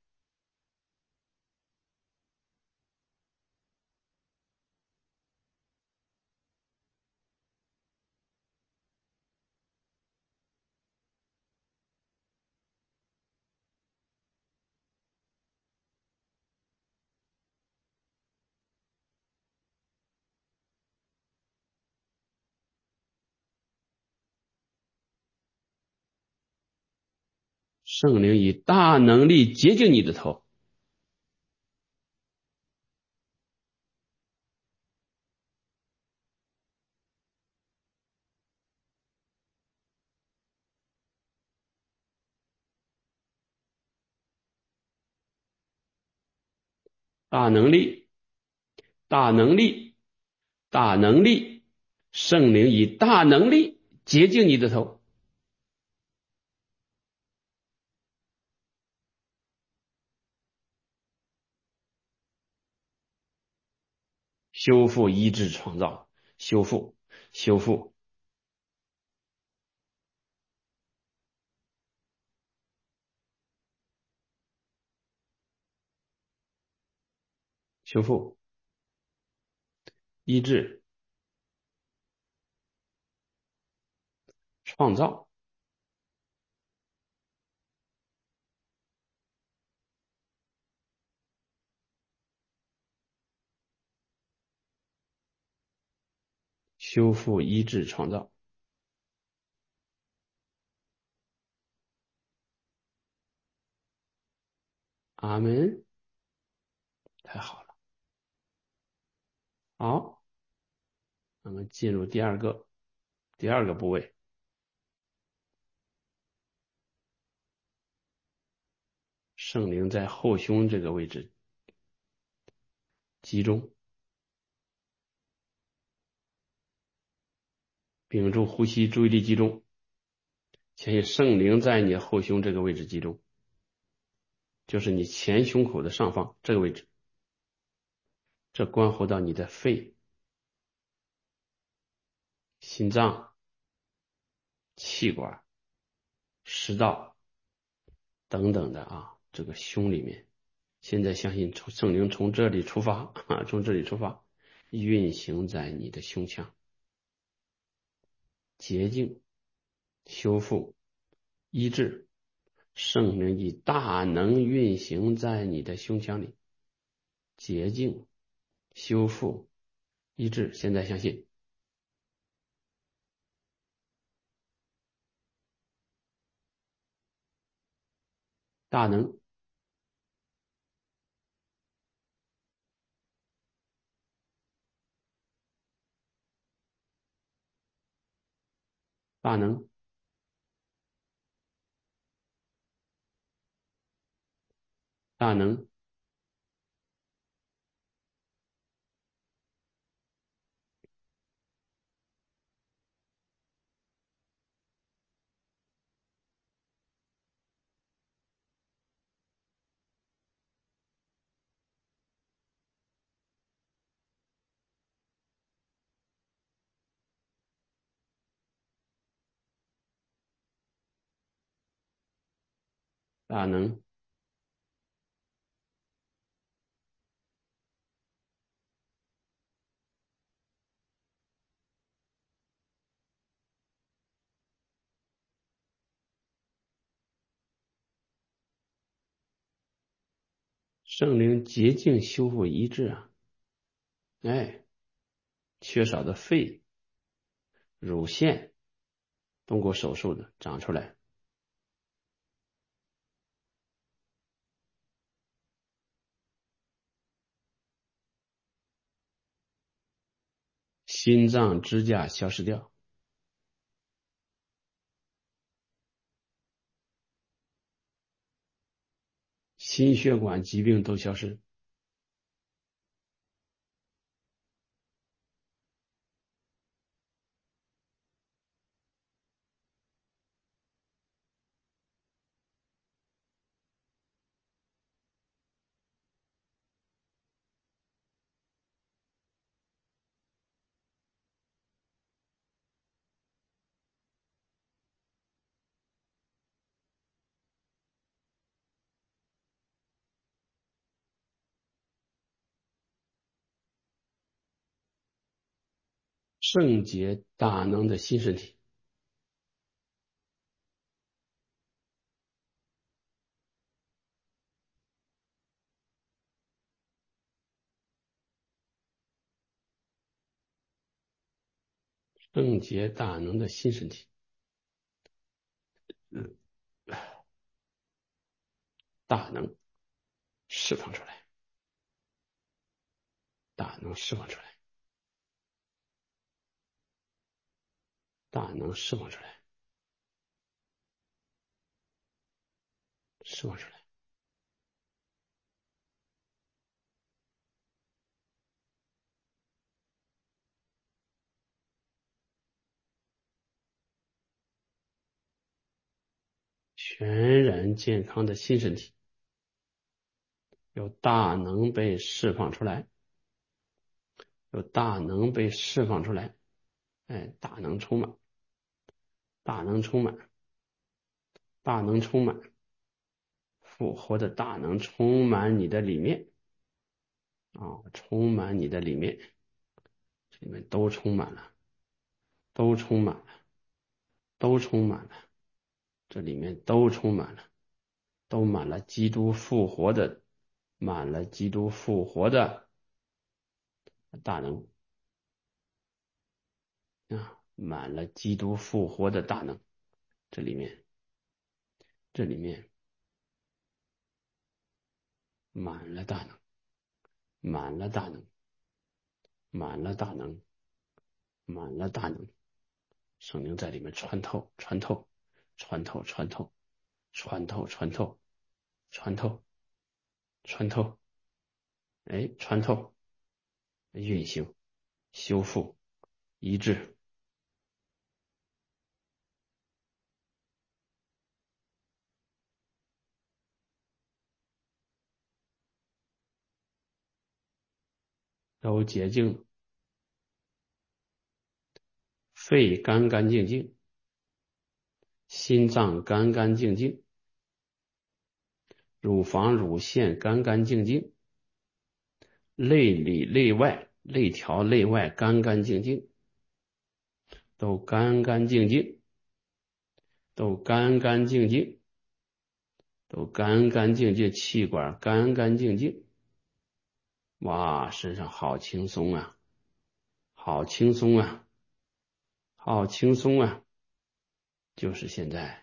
圣灵以大能力洁净你的头，大能力，大能力，大能力，圣灵以大能力洁净你的头，修复、医治、创造，修复，修复，修复，医治，创造，修复、医治、创造。阿门，太好了。好，我们进入第二个部位，圣灵在后胸这个位置集中，屏住呼吸，注意力集中，相信圣灵在你后胸这个位置集中，就是你前胸口的上方这个位置，这关乎到你的肺、心脏、气管、食道等等的啊，这个胸里面。现在相信圣灵从这里出发啊，从这里出发，运行在你的胸腔，洁净、修复、医治。圣灵以大能运行在你的胸腔里，洁净、修复、医治。现在相信大能、大能、大能、大能。圣灵洁净、修复、医治啊！哎，缺少的肺、乳腺，通过手术的长出来，心脏支架消失掉， 心血管疾病都消失。圣洁大能的新身体，圣洁大能的新身体，大能释放出来，大能释放出来，大能释放出来，释放出来。全然健康的新身体，有大能被释放出来，有大能被释放出来，哎，大能充满，大能充满，大能充满，复活的大能充满你的里面啊，充满你的里面，这里面都充满了，都充满了，都充满了，这里面都充满了，都满了基督复活的，满了基督复活的大能啊，满了基督复活的大能，这里面，这里面满了大能，满了大能，满了大能，满了大能，圣灵在里面穿透，穿透，穿透，穿透，穿透，穿透，穿透，穿透，哎，穿透，运行，修复，医治，都洁净，肺干干净净，心脏干干净净，乳房乳腺干干净净，内里内外内条内外干干净净，都干干净净，都干干净净，都干干净净，气管干干净净。哇，身上好轻松啊，好轻松啊，好轻松啊！就是现在，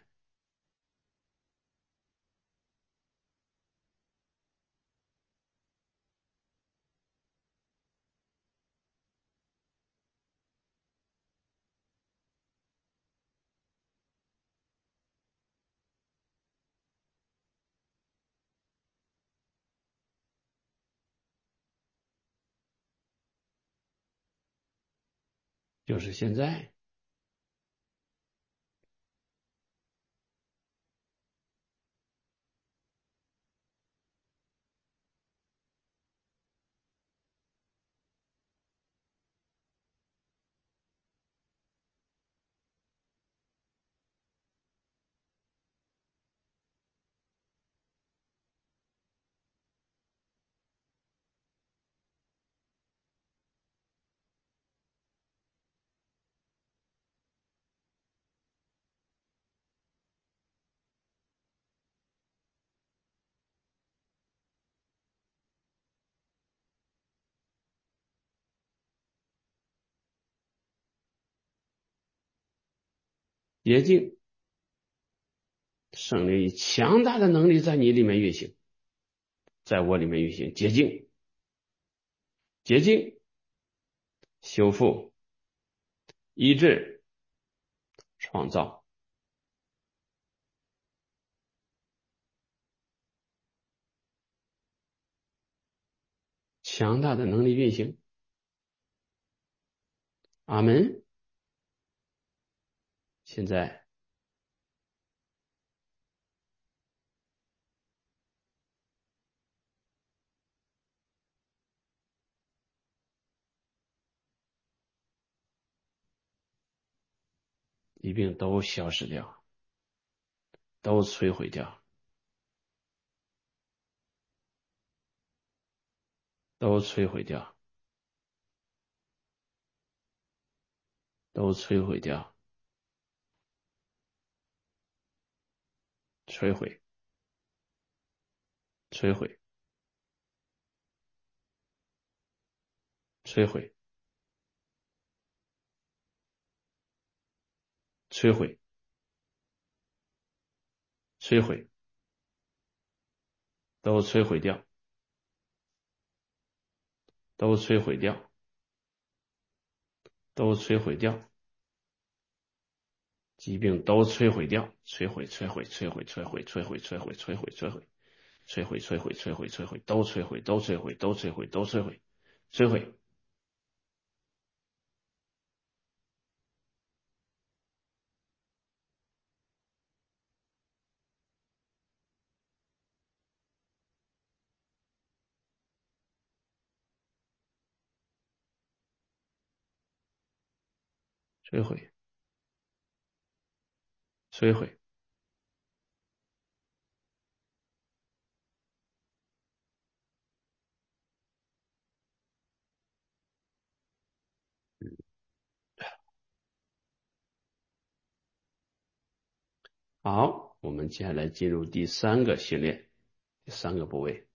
就是现在。洁净，圣灵以强大的能力在你里面运行，在我里面运行，洁净，洁净，修复，医治，创造。 强大的能力运行。阿门。现在疾病都消失掉，都摧毁掉，都摧毁掉，都摧毁掉，摧毁，摧毁，摧毁，摧毁，摧毁，都摧毁掉，都摧毁掉，都摧毁掉，疾病都摧毁掉，摧毁，摧毁，摧毁，摧毁，摧毁，摧毁，摧毁，摧毁，摧毁，摧毁，摧毁，摧毁，都摧毁，都摧毁，都摧毁，都摧毁，摧毁，摧毁，摧毁。好，我们接下来进入第三个训练，第三个部位。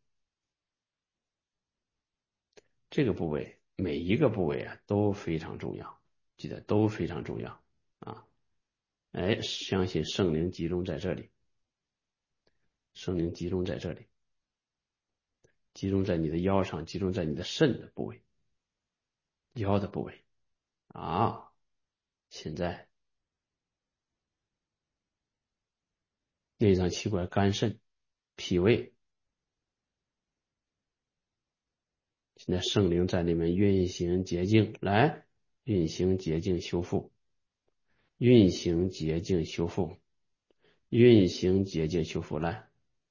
这个部位每一个部位啊都非常重要，记得都非常重要啊！哎，相信圣灵集中在这里，圣灵集中在这里，集中在你的腰上，集中在你的肾的部位，腰的部位啊！现在内脏器官、肝肾、脾胃，现在圣灵在里面运行洁净，来运行洁净修复，运行洁净修复，运行洁净修复，来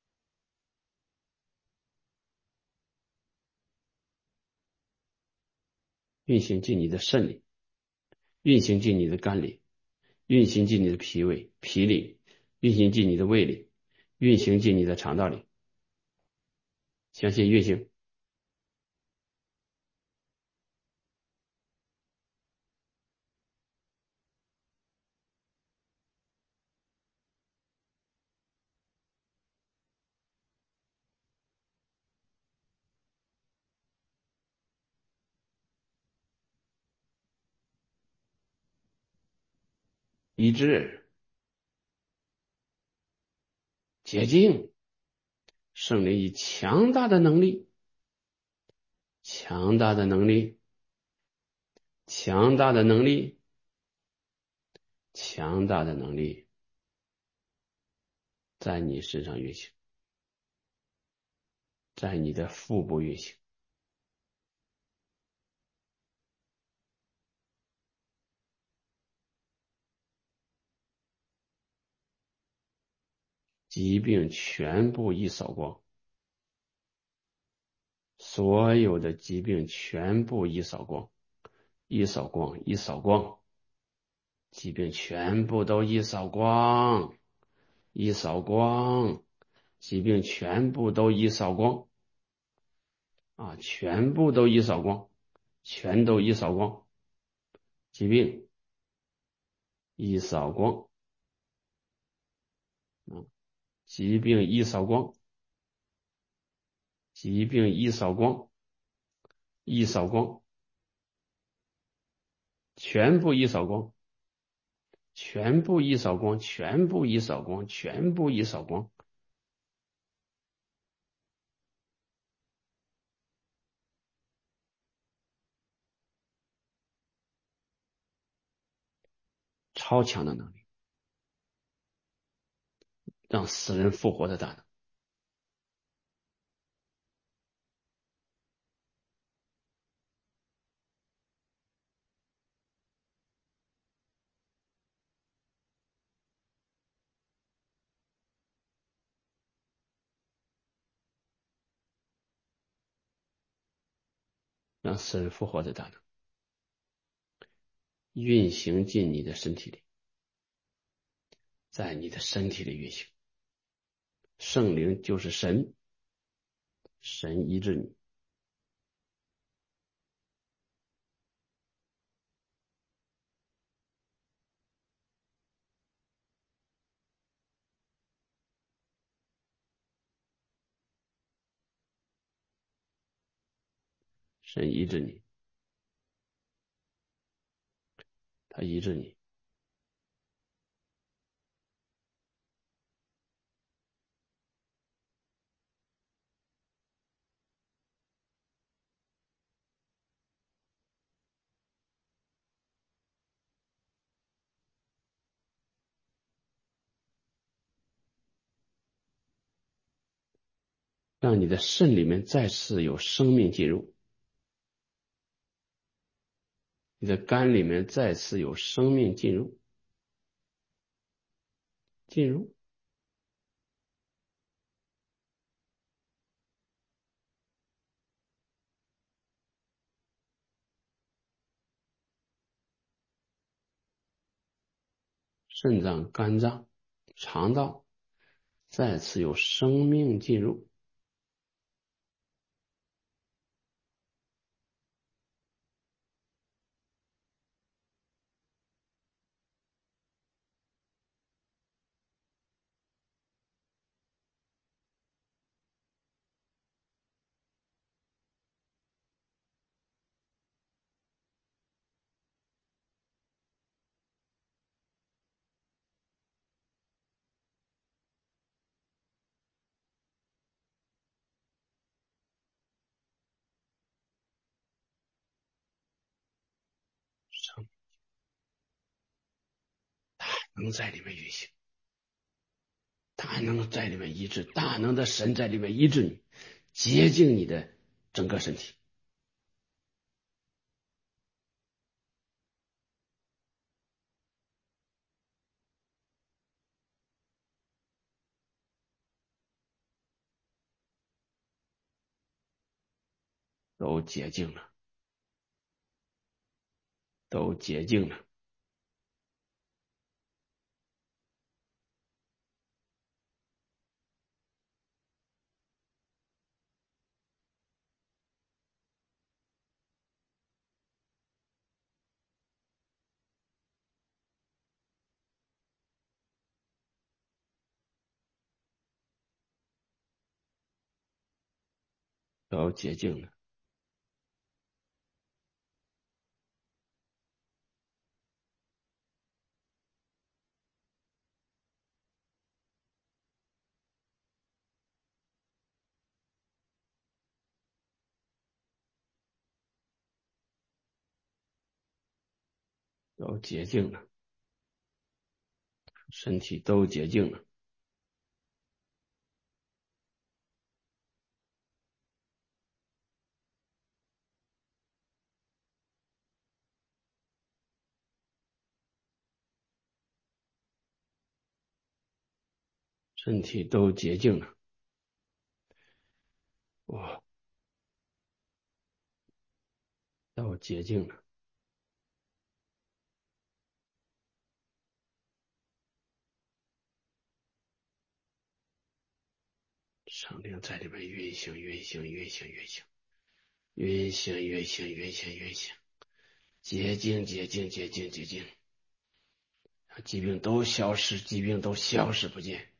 运行进你的肾里，运行进你的肝里，运行进你的脾胃、脾里，运行进你的胃里，运行进你的肠道里，相信运行医治、洁净，圣灵以强大的能力、强大的能力、强大的能力、强大的能力在你身上运行，在你的腹部运行，疾病全部一扫光，所有的疾病全部一扫光，一扫光，一扫光，疾病全部都一扫光，一扫光，疾病全部都一扫光啊，全部都一扫光，全都一扫光，疾病一扫光啊，疾病一扫光，疾病一扫光，一扫光，全部一扫光，全部一扫光，全部一扫光，全部一扫光，超强的能力，让死人复活的大能。 让死人复活的大能运行进你的身体里，在你的身体里运行。圣灵就是神，神医治你，神医治你，他医治你。让你的肾里面再次有生命进入，你的肝里面再次有生命进入，进入，肾脏、肝脏、肠道再次有生命进入，生能在里面运行，大能在里面医治，大能的神在里面医治你，洁净你的整个身体，都洁净了，都洁净了，都洁净了，都洁净了，身体都洁净了，身体都洁净了，哇，都洁净了，圣灵在里面运行，运行，运行，运行，运行，运行，运行，运行，洁净，洁净，洁净，洁净，疾病都消失，疾病都消失不见，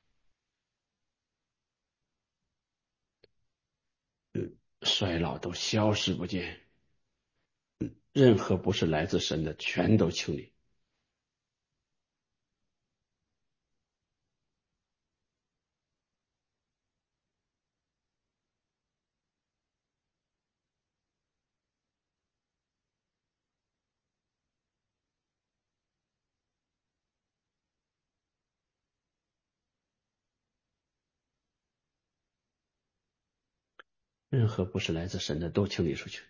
衰老都消失不见，任何不是来自神的，全都清理。任何不是来自神的都清理出去。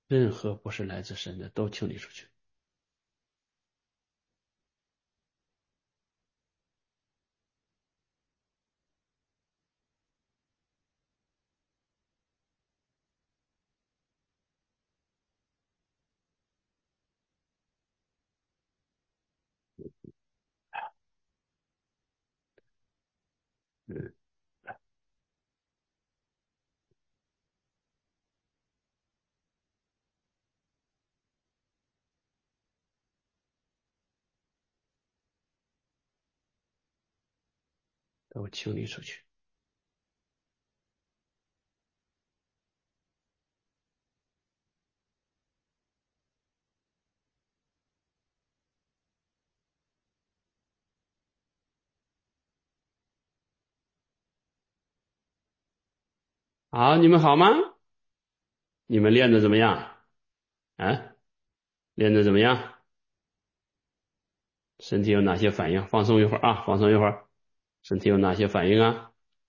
任何不是来自神的都清理出去。嗯，都清理出去。好，你们好吗？你们练的怎么样？啊，练的怎么样？身体有哪些反应？放松一会儿啊，放松一会儿。身体有哪些反应啊？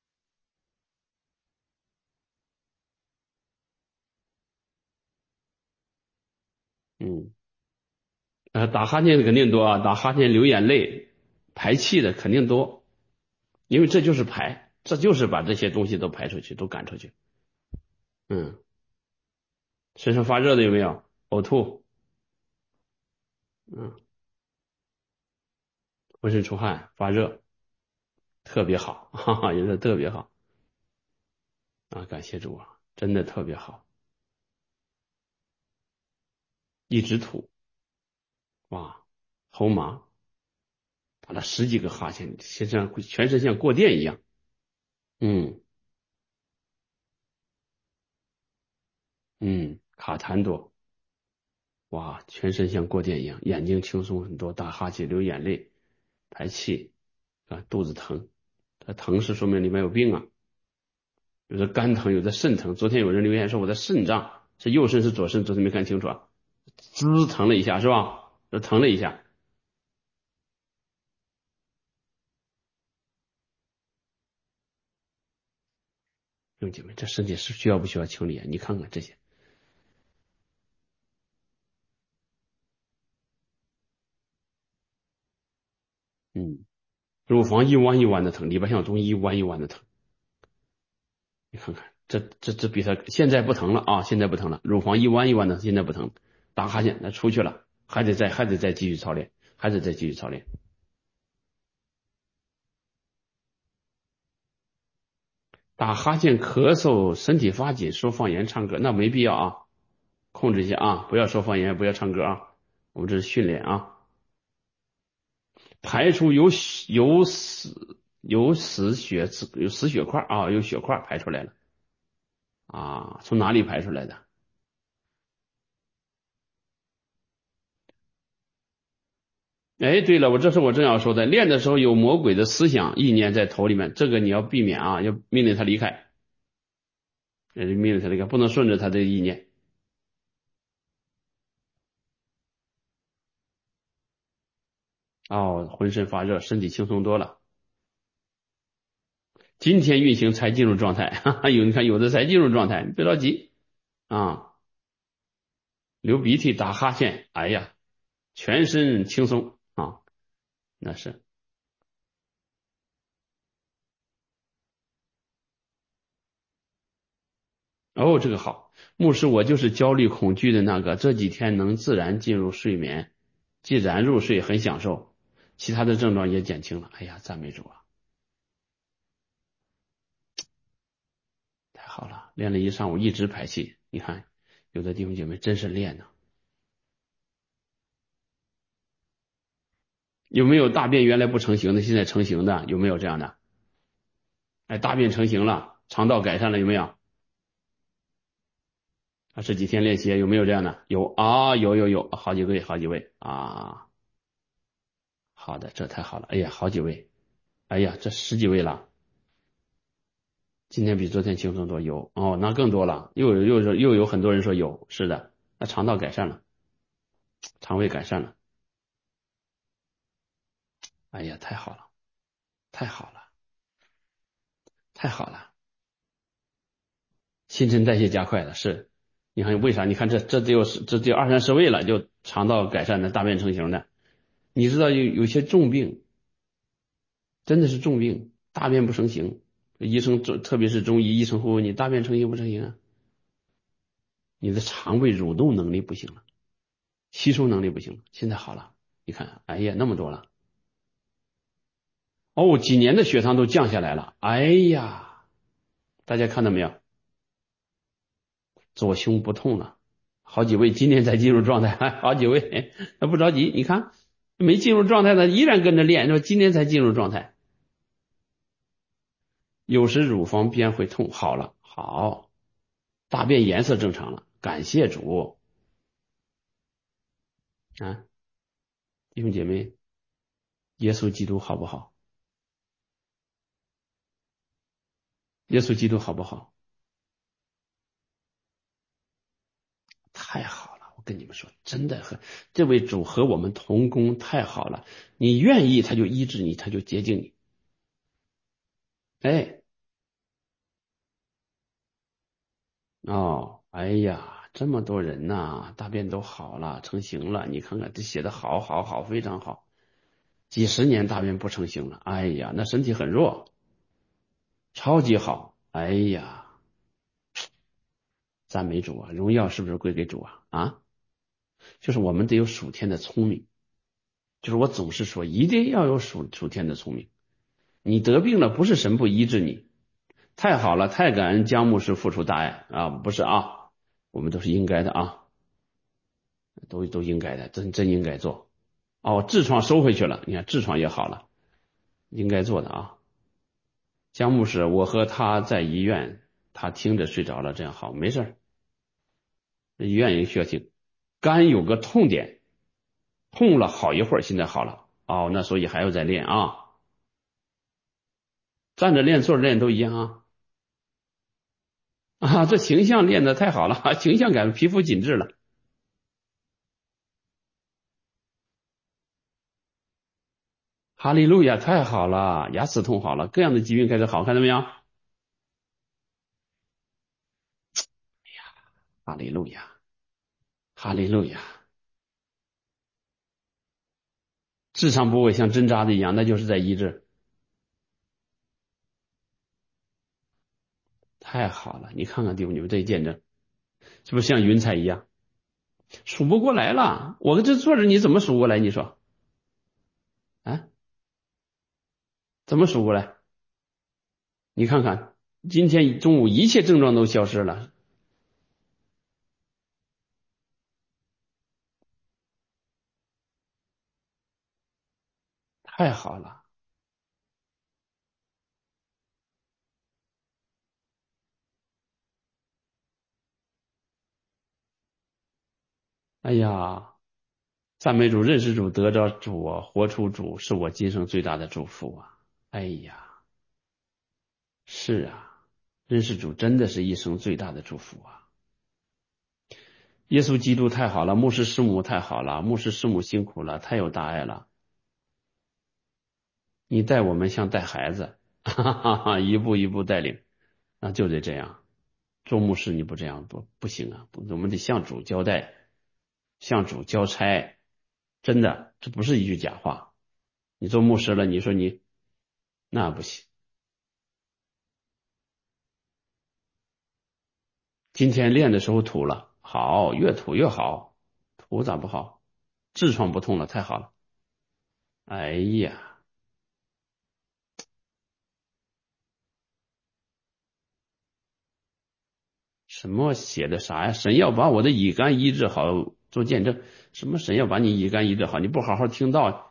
嗯，打哈欠的肯定多啊，打哈欠、流眼泪、排气的肯定多，因为这就是排，这就是把这些东西都排出去，都赶出去。嗯，身上发热的有没有？呕吐，嗯，浑身出汗、发热，特别好，哈哈，有的特别好啊，感谢主啊，真的特别好，一直吐，哇，头麻，打了十几个哈欠，身上全身像过电一样，嗯卡痰多，哇，全身像过电一样，眼睛轻松很多，打哈欠、流眼泪、排气啊，肚子疼，它疼是说明里面有病啊，有的肝疼，有的肾疼。昨天有人留言说我的肾脏是右肾是左肾，昨天没看清楚啊，滋疼了一下是吧？这疼了一下，兄弟们，这身体是需要不需要清理啊？你看看这些，嗯，乳房一弯一弯的疼，里边像东西一弯一弯的疼，你看看，这比他现在不疼了啊，现在不疼了，乳房一弯一弯的，现在不疼，打哈欠那出去了，还得再继续操练，还得再继续操练。打哈欠、咳嗽、身体发紧、说方言、唱歌，那没必要啊，控制一下啊，不要说方言，不要唱歌啊，我们这是训练啊。排出有死血块啊，有血块排出来了啊，从哪里排出来的？哎，对了，这是我正要说的，练的时候有魔鬼的思想意念在头里面，这个你要避免啊，要命令他离开，命令他离开，不能顺着他的意念。哦，浑身发热，身体轻松多了。今天运行才进入状态，哈哈，你看有的才进入状态，你别着急啊，流鼻涕、打哈欠，哎呀，全身轻松啊，那是。哦，这个好，牧师，我就是焦虑恐惧的那个，这几天能自然进入睡眠，既然入睡很享受，其他的症状也减轻了。哎呀，赞美主啊，太好了，练了一上午一直排气，你看，有的弟兄姐妹真是练呢。有没有大便原来不成形的，现在成型的？有没有这样的？哎，大便成型了，肠道改善了，有没有？啊，这几天练习有没有这样的？有啊，有，好几位，好几位啊，好的，这太好了，哎呀，好几位，哎呀，这十几位了。今天比昨天轻松多，有哦，那更多了，又有很多人说有，是的，那肠道改善了，肠胃改善了，哎呀，太好了，太好了，太好了，新陈代谢加快了，是你看为啥？你看这得有20-30位了，就肠道改善的，大便成型的。你知道有些重病，真的是重病，大便不成形，医生特别是中医医生会问你大便成形不成形啊？你的肠胃蠕动能力不行了，吸收能力不行了，现在好了，你看，哎呀，那么多了。哦，几年的血糖都降下来了，哎呀，大家看到没有？左胸不痛了，好几位今天才进入状态，好几位，那不着急，你看没进入状态的依然跟着练，说今天才进入状态。有时乳房边会痛，好了，好，大便颜色正常了，感谢主啊，弟兄姐妹，耶稣基督好不好？耶稣基督好不好？太好了，我跟你们说，真的这位主和我们同工，太好了。你愿意，他就医治你，他就洁净你。哎，哦，哎呀，这么多人呐，大便都好了，成型了。你看看这写的好，好，好，非常好。几十年大便不成形了，哎呀，那身体很弱，超级好。哎呀，赞美主啊，荣耀是不是归给主啊？啊，就是我们得有属天的聪明。就是我总是说，一定要有属天的聪明。你得病了，不是神不医治你，太好了，太感恩姜牧师付出大爱啊，不是啊，我们都是应该的啊，都应该的，真应该做。哦，痔疮收回去了，你看痔疮也好了，应该做的啊。姜牧师，我和他在医院，他听着睡着了，这样好，没事儿。医院也需要听，肝有个痛点，痛了好一会儿，现在好了。哦，那所以还要再练啊，站着练、坐着练都一样啊。啊，这形象练得太好了，形象感，皮肤紧致了。哈利路亚，太好了，牙齿痛好了，各样的疾病开始好，看到没有？哈利路亚，哈利路亚。痔疮部位像针扎的一样，那就是在医治。太好了，你看看弟兄，你们这一见证，是不是像云彩一样，数不过来了？我这坐着，你怎么数过来？你说啊？怎么数过来？你看看，今天中午一切症状都消失了，太好了。哎呀，赞美主，认识主，得着主啊，活出主，是我今生最大的祝福啊！哎呀，是啊，认识主真的是一生最大的祝福啊！耶稣基督太好了，牧师师母太好了，牧师师母辛苦了，太有大爱了。你带我们像带孩子，哈哈哈，一步一步带领，那就得这样。做牧师你不这样不行啊，我们得向主交代，向主交差，真的，这不是一句假话。你做牧师了，你说你那不行。今天练的时候吐了，好，越吐越好，吐咋不好？痔疮不痛了，太好了。哎呀，什么写的啥呀？神要把我的乙肝医治好，做见证。什么神要把你乙肝医治好？你不好好听道，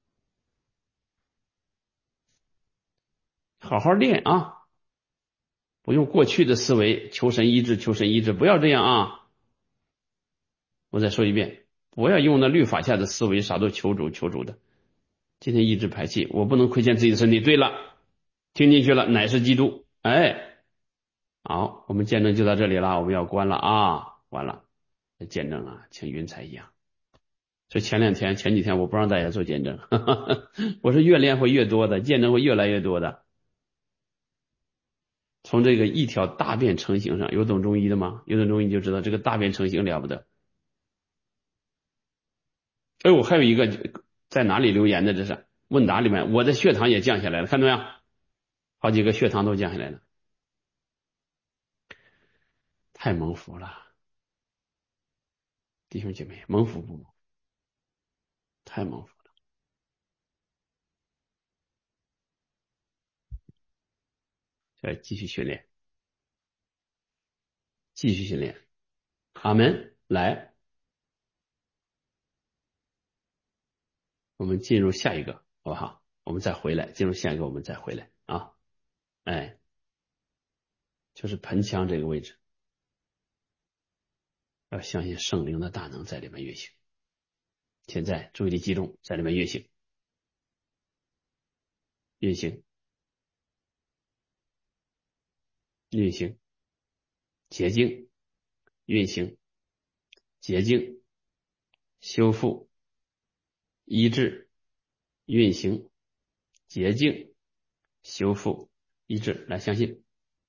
好好练啊！不用过去的思维，求神医治，求神医治，不要这样啊！我再说一遍，不要用那律法下的思维，啥都求主求主的。今天医治排气，我不能亏欠自己的身体。对了，听进去了，乃是基督。哎，好，我们见证就到这里了，我们要关了啊，关了。见证啊，像云彩一样。所以前几天我不让大家做见证，我是越练会越多的，见证会越来越多的。 从这个一条大便成型上，有懂中医的吗？有懂中医就知道这个大便成型了不得。哎，我还有一个在哪里留言的？这是问答里面，我的血糖也降下来了，看到没有？好几个血糖都降下来了，太蒙福了，弟兄姐妹，蒙福不蒙？太蒙福了，再继续训练，继续训练。阿门。来，我们进入下一个，好不好？我们再回来，进入下一个，我们再回来啊。哎，就是盆腔这个位置，要相信圣灵的大能在里面运行。现在注意力集中，在里面运行，运行，运行，洁净，运行，洁净，修复，医治，运行，洁净，修复，医治。来，相信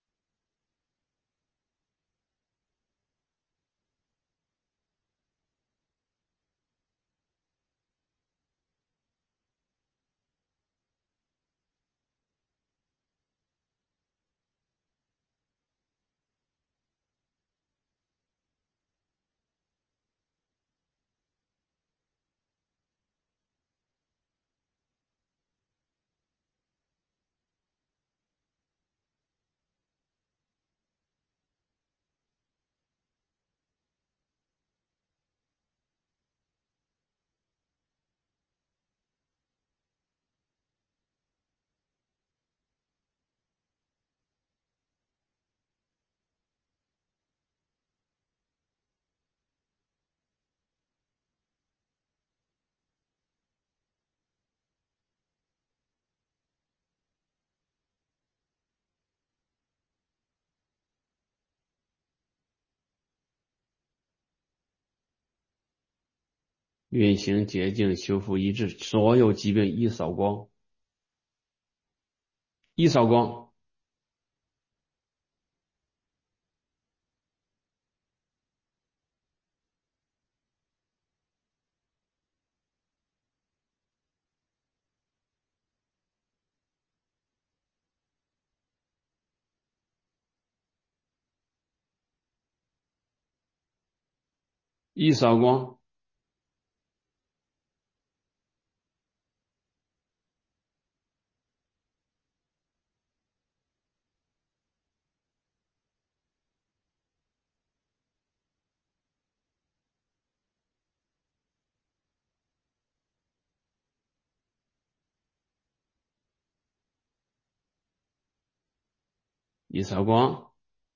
运行、洁净、修复、医治，所有疾病一扫光，一扫光，一扫光，一扫光，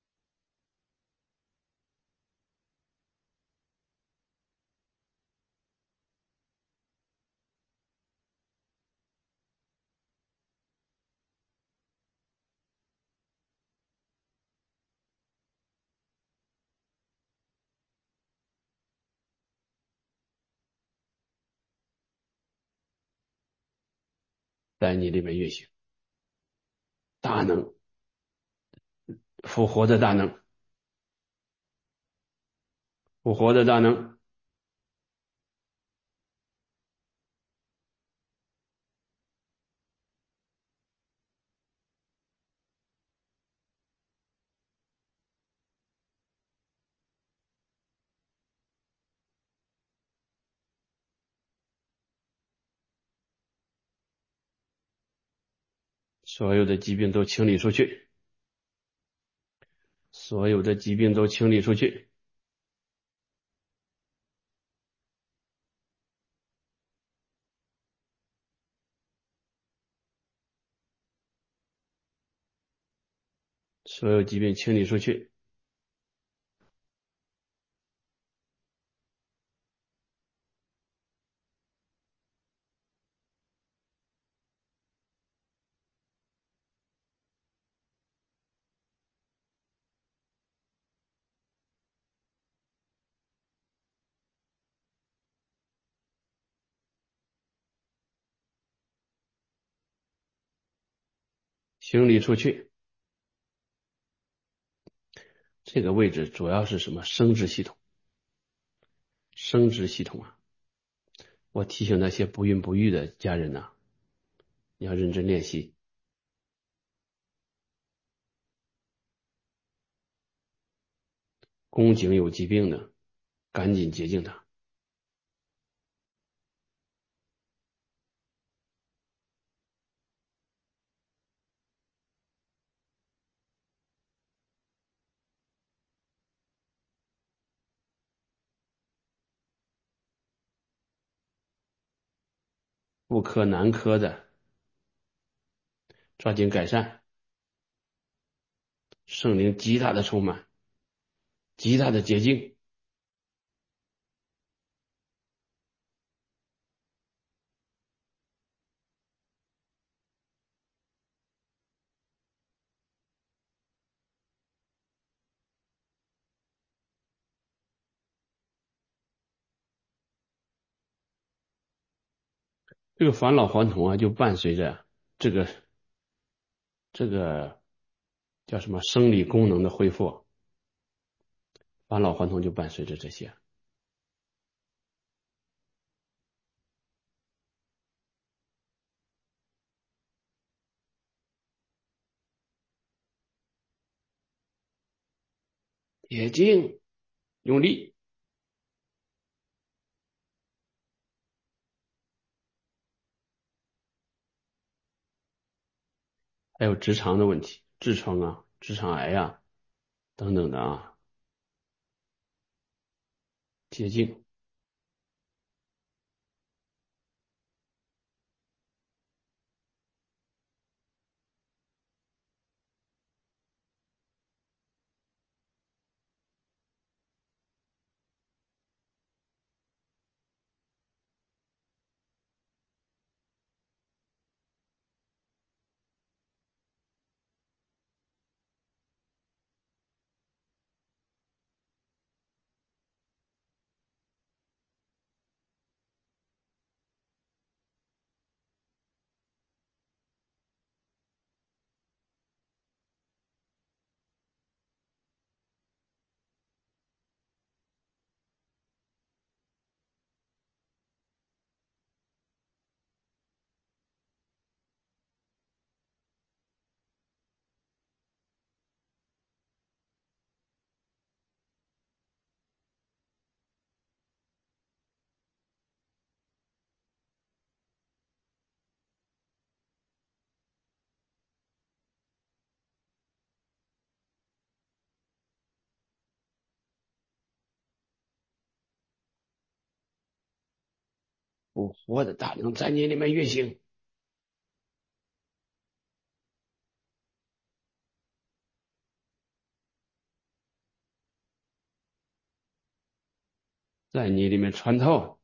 在你里面运行，大能，复活的大能，复活的大能，所有的疾病都清理出去，所有的疾病都清理出去，所有疾病清理出去，清理出去， 这个位置主要是什么？生殖系统。生殖系统啊，我提醒那些不孕不育的家人呐、你要认真练习。宫颈有疾病的，赶紧洁净它。妇科、男科的，抓紧改善。圣灵极大的充满，极大的洁净。这个返老还童啊，就伴随着这个这个叫什么生理功能的恢复，返老还童就伴随着这些。洁净，用力。还有直肠的问题，痔疮啊、直肠癌啊等等的啊，洁净。复活的大能在你里面运行，在你里面穿透。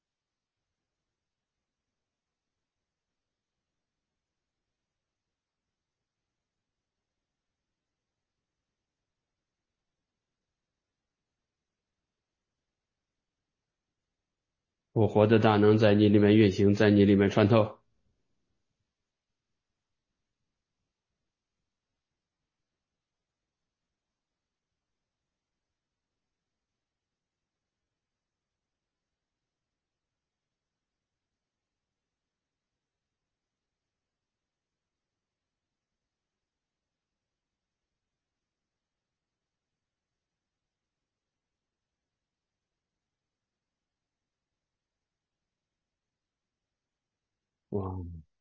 复活的大能在你里面运行，在你里面穿透。哇，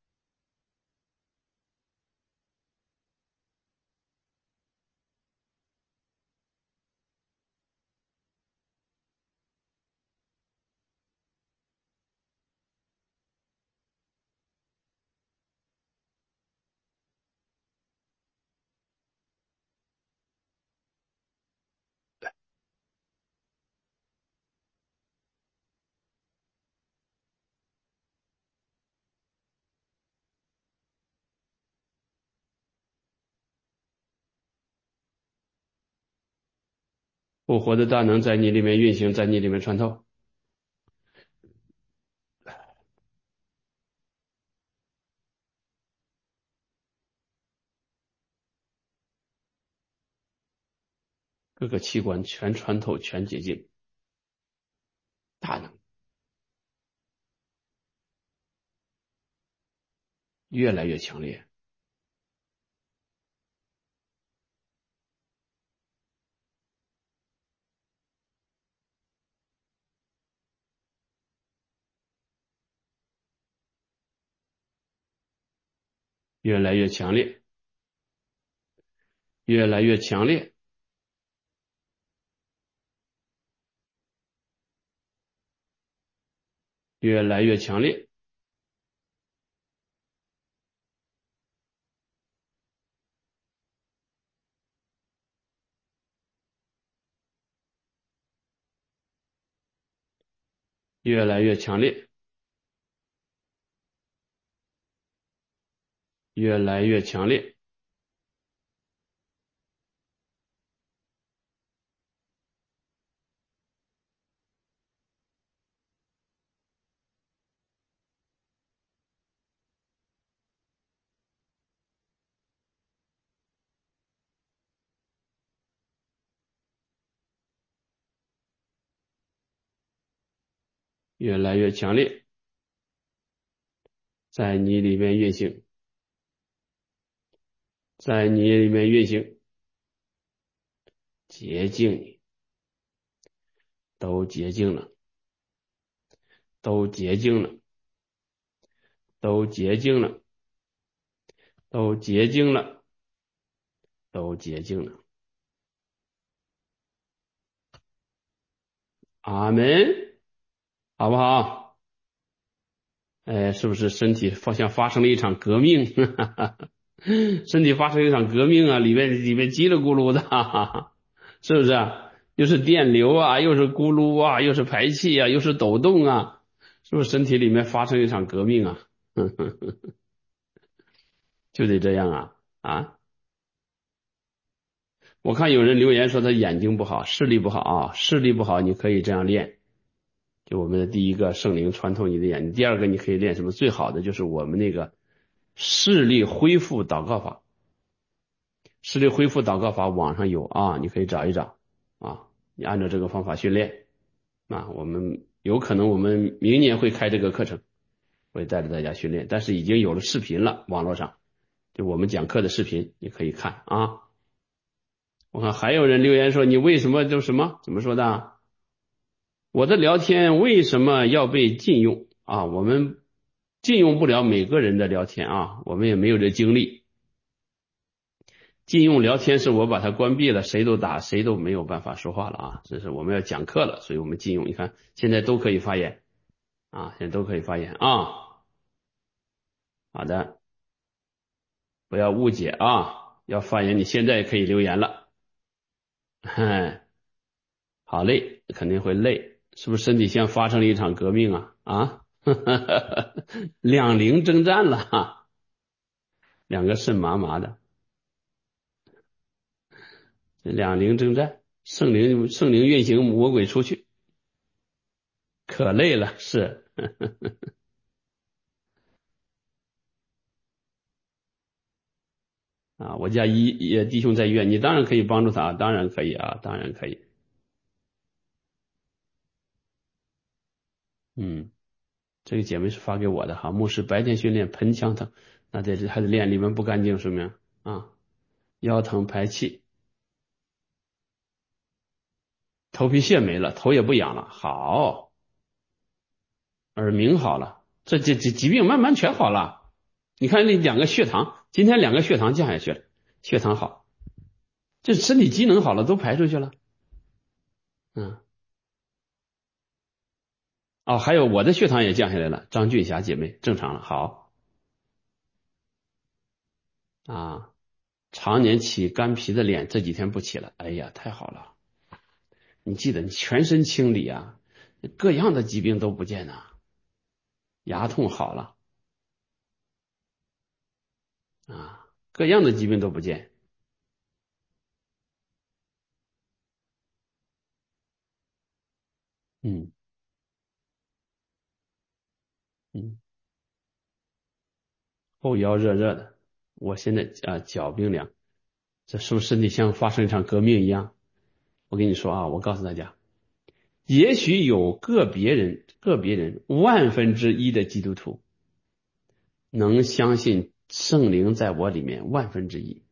复活的大能在你里面运行，在你里面穿透。 各个器官全穿透，全洁净，大能越来越强烈，越来越强烈，越来越强烈，越来越强烈，越来越强烈，越来越强烈，越来越强烈，在你里面运行，在你里面运行，洁净你，都洁净了，都洁净了，都洁净了，都洁净了，都洁净了。阿门，好不好？哎，是不是身体像发生了一场革命？身体发生一场革命啊，里面叽里咕噜的，哈哈，是不是啊？又是电流啊，又是咕噜啊，又是排气啊，又是抖动啊，是不是身体里面发生一场革命啊？就得这样啊啊！我看有人留言说他眼睛不好，视力不好啊，视力不好你可以这样练。就我们的第一个圣灵穿透你的眼睛，第二个你可以练什么？最好的就是我们那个视力恢复祷告法。视力恢复祷告法网上有啊，你可以找一找啊，你按照这个方法训练啊。我们有可能我们明年会开这个课程，会带着大家训练，但是已经有了视频了，网络上就我们讲课的视频你可以看啊。我看还有人留言说你为什么就什么怎么说的？我的聊天为什么要被禁用啊？我们禁用不了每个人的聊天啊，我们也没有这精力。禁用聊天是我把它关闭了，谁都打，谁都没有办法说话了啊！这是我们要讲课了，所以我们禁用。你看现在都可以发言啊，现在都可以发言啊。好的，不要误解啊，要发言你现在可以留言了。嗨，好累，肯定会累，是不是身体像发生了一场革命啊？啊，两灵征战了哈，两个肾麻麻的，两灵征战，圣灵运行，魔鬼出去，可累了，是。啊，我家也弟兄在医院，你当然可以帮助他，当然可以啊，当然可以。嗯，这个姐妹是发给我的哈，牧师白天训练盆腔疼，那这是还得练里面不干净，说明啊，腰疼排气，头皮屑没了，头也不痒了，好，耳鸣好了，这疾病慢慢全好了。你看那两个血糖，今天两个血糖降下去了，血糖好，这身体机能好了，都排出去了。嗯，哦，还有我的血糖也降下来了，张俊霞姐妹正常了，好啊。常年起干皮的脸，这几天不起了，哎呀，太好了！你记得你全身清理啊，各样的疾病都不见呐，牙痛好了啊，各样的疾病都不见。嗯嗯，后腰热热的，我现在脚冰凉，这是不是身体像发生一场革命一样？ 我跟你说啊，我告诉大家，也许有个别人1/1000的基督徒能相信圣灵在我里面1/1000，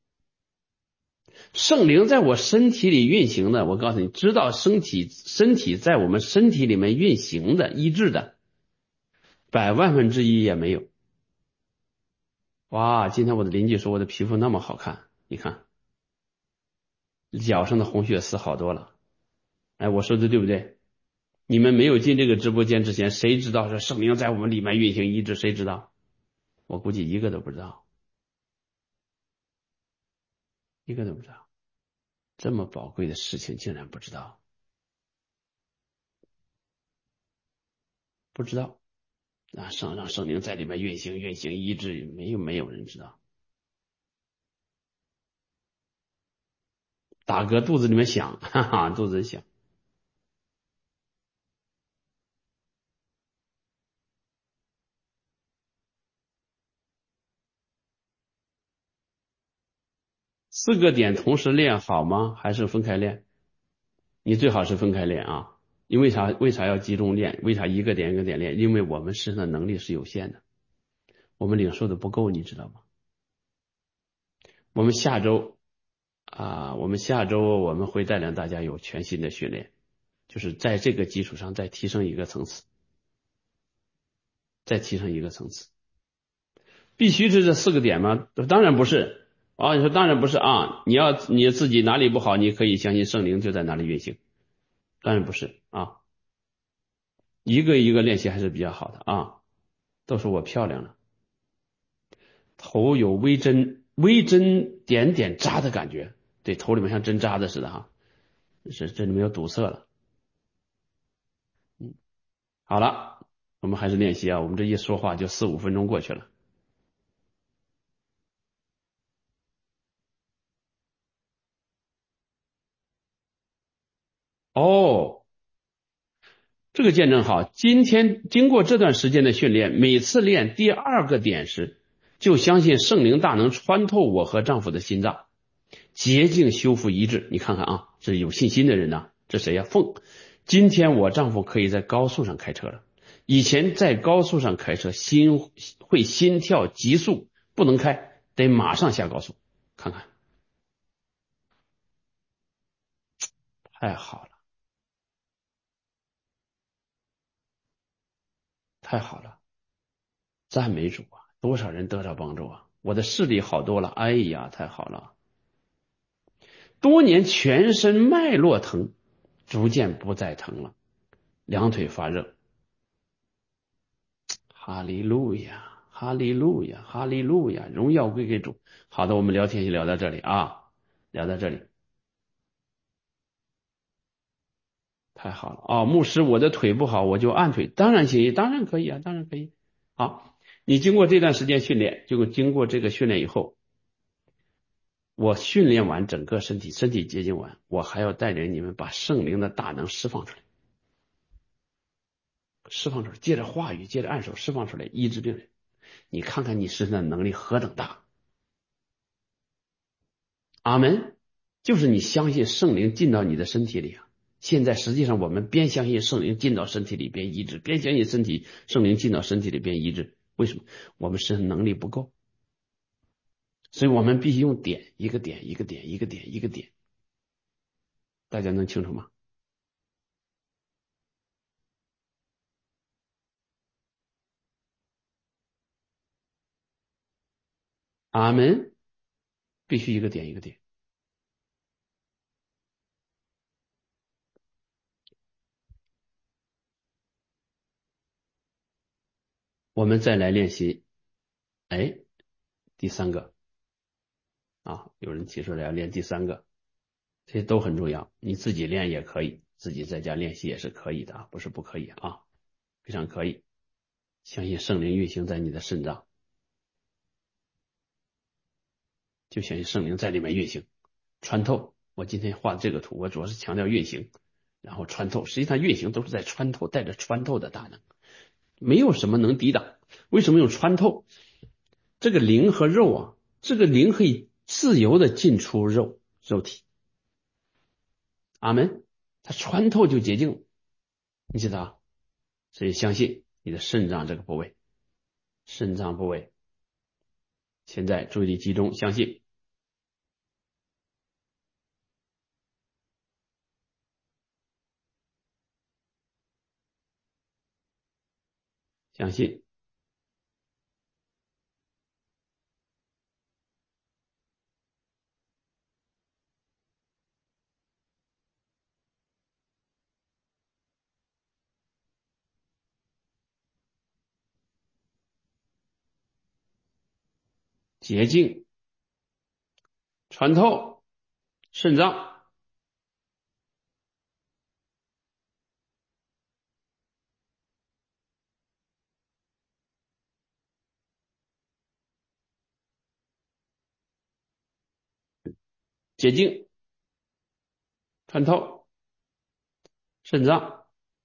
圣灵在我身体里运行的，我告诉你，知道身体在我们身体里面运行的医治的1/1000000也没有。哇，今天我的邻居说我的皮肤那么好看，你看脚上的红血丝好多了。哎，我说的对不对？你们没有进这个直播间之前，谁知道是圣灵在我们里面运行医治？谁知道？我估计一个都不知道，一个都不知道。这么宝贵的事情竟然不知道，不知道啊！让圣灵在里面运行医治，没有人知道。打嗝肚子里面响，哈哈，肚子里响。4个点同时练好吗？还是分开练？你最好是分开练啊！因为啥？为啥要集中练？为啥一个点一个点练？因为我们身上的能力是有限的，我们领受的不够，你知道吗？我们下周我们会带领大家有全新的训练，就是在这个基础上再提升一个层次，再提升一个层次。必须是这4个点吗？当然不是啊！你说当然不是啊！你自己哪里不好，你可以相信圣灵就在哪里运行。当然不是啊，一个一个练习还是比较好的啊。都说我漂亮了，头有微针点点扎的感觉，对，头里面像针扎的似的哈，这里面有堵塞了。好了，我们还是练习啊，我们这一说话就4、5分钟过去了。哦，这个见证好，今天经过这段时间的训练，每次练第2个点时，就相信圣灵大能穿透我和丈夫的心脏，洁净修复医治。你看看啊，这是有信心的人呐，这谁呀？凤。今天我丈夫可以在高速上开车了，以前在高速上开车心跳急速，不能开，得马上下高速。看看，太好了，太好了，赞美主啊！多少人得到帮助啊！我的视力好多了，哎呀，太好了！多年全身脉络疼，逐渐不再疼了，两腿发热。哈利路亚，哈利路亚，哈利路亚，荣耀归给主。好的，我们聊天就聊到这里啊，聊到这里，太好了啊！牧师，我的腿不好，我就按腿，当然行，当然可以啊，当然可以。好，你经过这段时间训练，就经过这个训练以后，我训练完整个身体，身体洁净完，我还要带领你们把圣灵的大能释放出来，释放出来，借着话语，借着按手释放出来，医治病人。你看看你身上的能力何等大！阿门。就是你相信圣灵进到你的身体里啊。现在实际上我们边相信圣灵进到身体里边医治，边相信圣灵进到身体里边医治。为什么？我们身上能力不够，所以我们必须用点，一个点一个点一个点一个点。大家能清楚吗？阿门。必须一个点一个点。我们再来练习。哎，第3个啊，有人提出来要练第3个，这些都很重要。你自己练也可以，自己在家练习也是可以的啊，不是不可以啊，非常可以。相信圣灵运行在你的肾脏，就相信圣灵在里面运行，穿透。我今天画的这个图，我主要是强调运行，然后穿透。实际上运行都是在穿透，带着穿透的大能，没有什么能抵挡。为什么用穿透？这个灵和肉啊，这个灵可以自由的进出肉体， 阿门。它穿透就洁净，你知道？所以相信你的肾脏这个部位，肾脏部位现在注意力集中，相信，相信，洁净，穿透肾脏，洁净，穿透肾脏，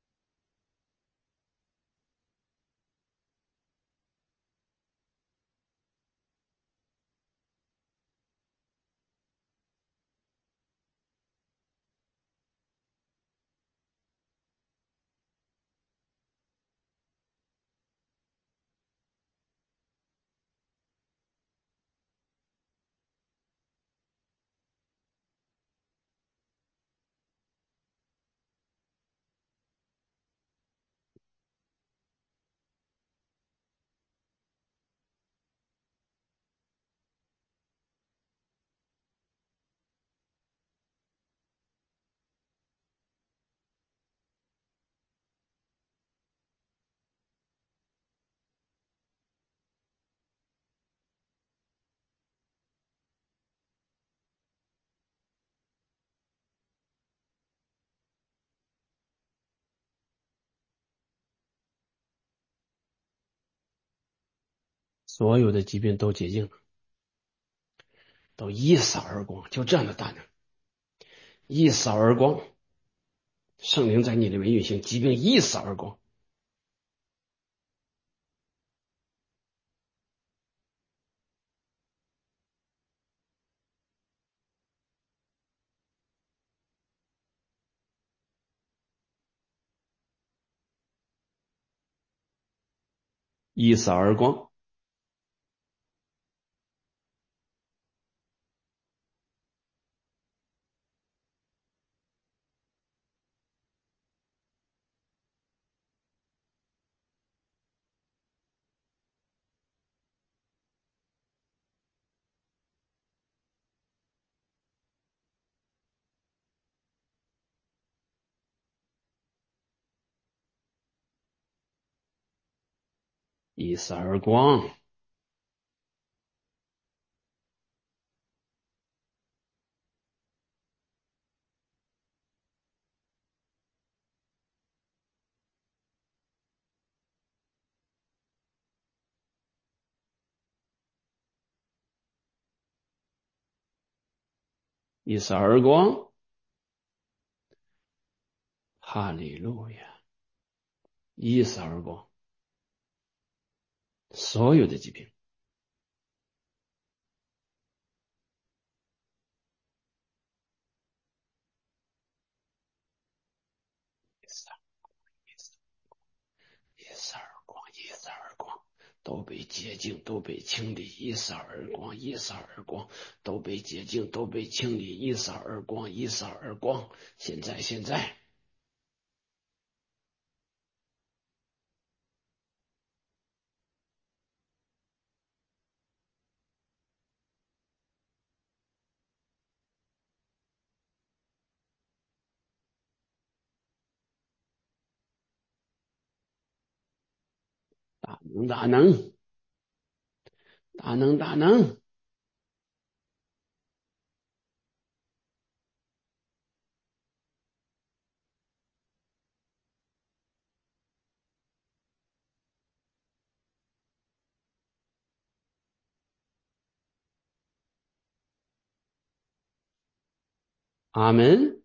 所有的疾病都洁净了，都一扫而光，就这样的大能，一扫而光，圣灵在你里面运行，疾病一扫而光，一扫而光，一扫而光，一扫而光，哈利路亚，一扫而光，所有的疾病，一扫一扫而光，一扫而光，都被洁净，都被清理，一扫而光，一扫而光，都被洁净，都被清理，一扫而光，一扫而光。现在，现在，大能，大能，大能，大能。阿门。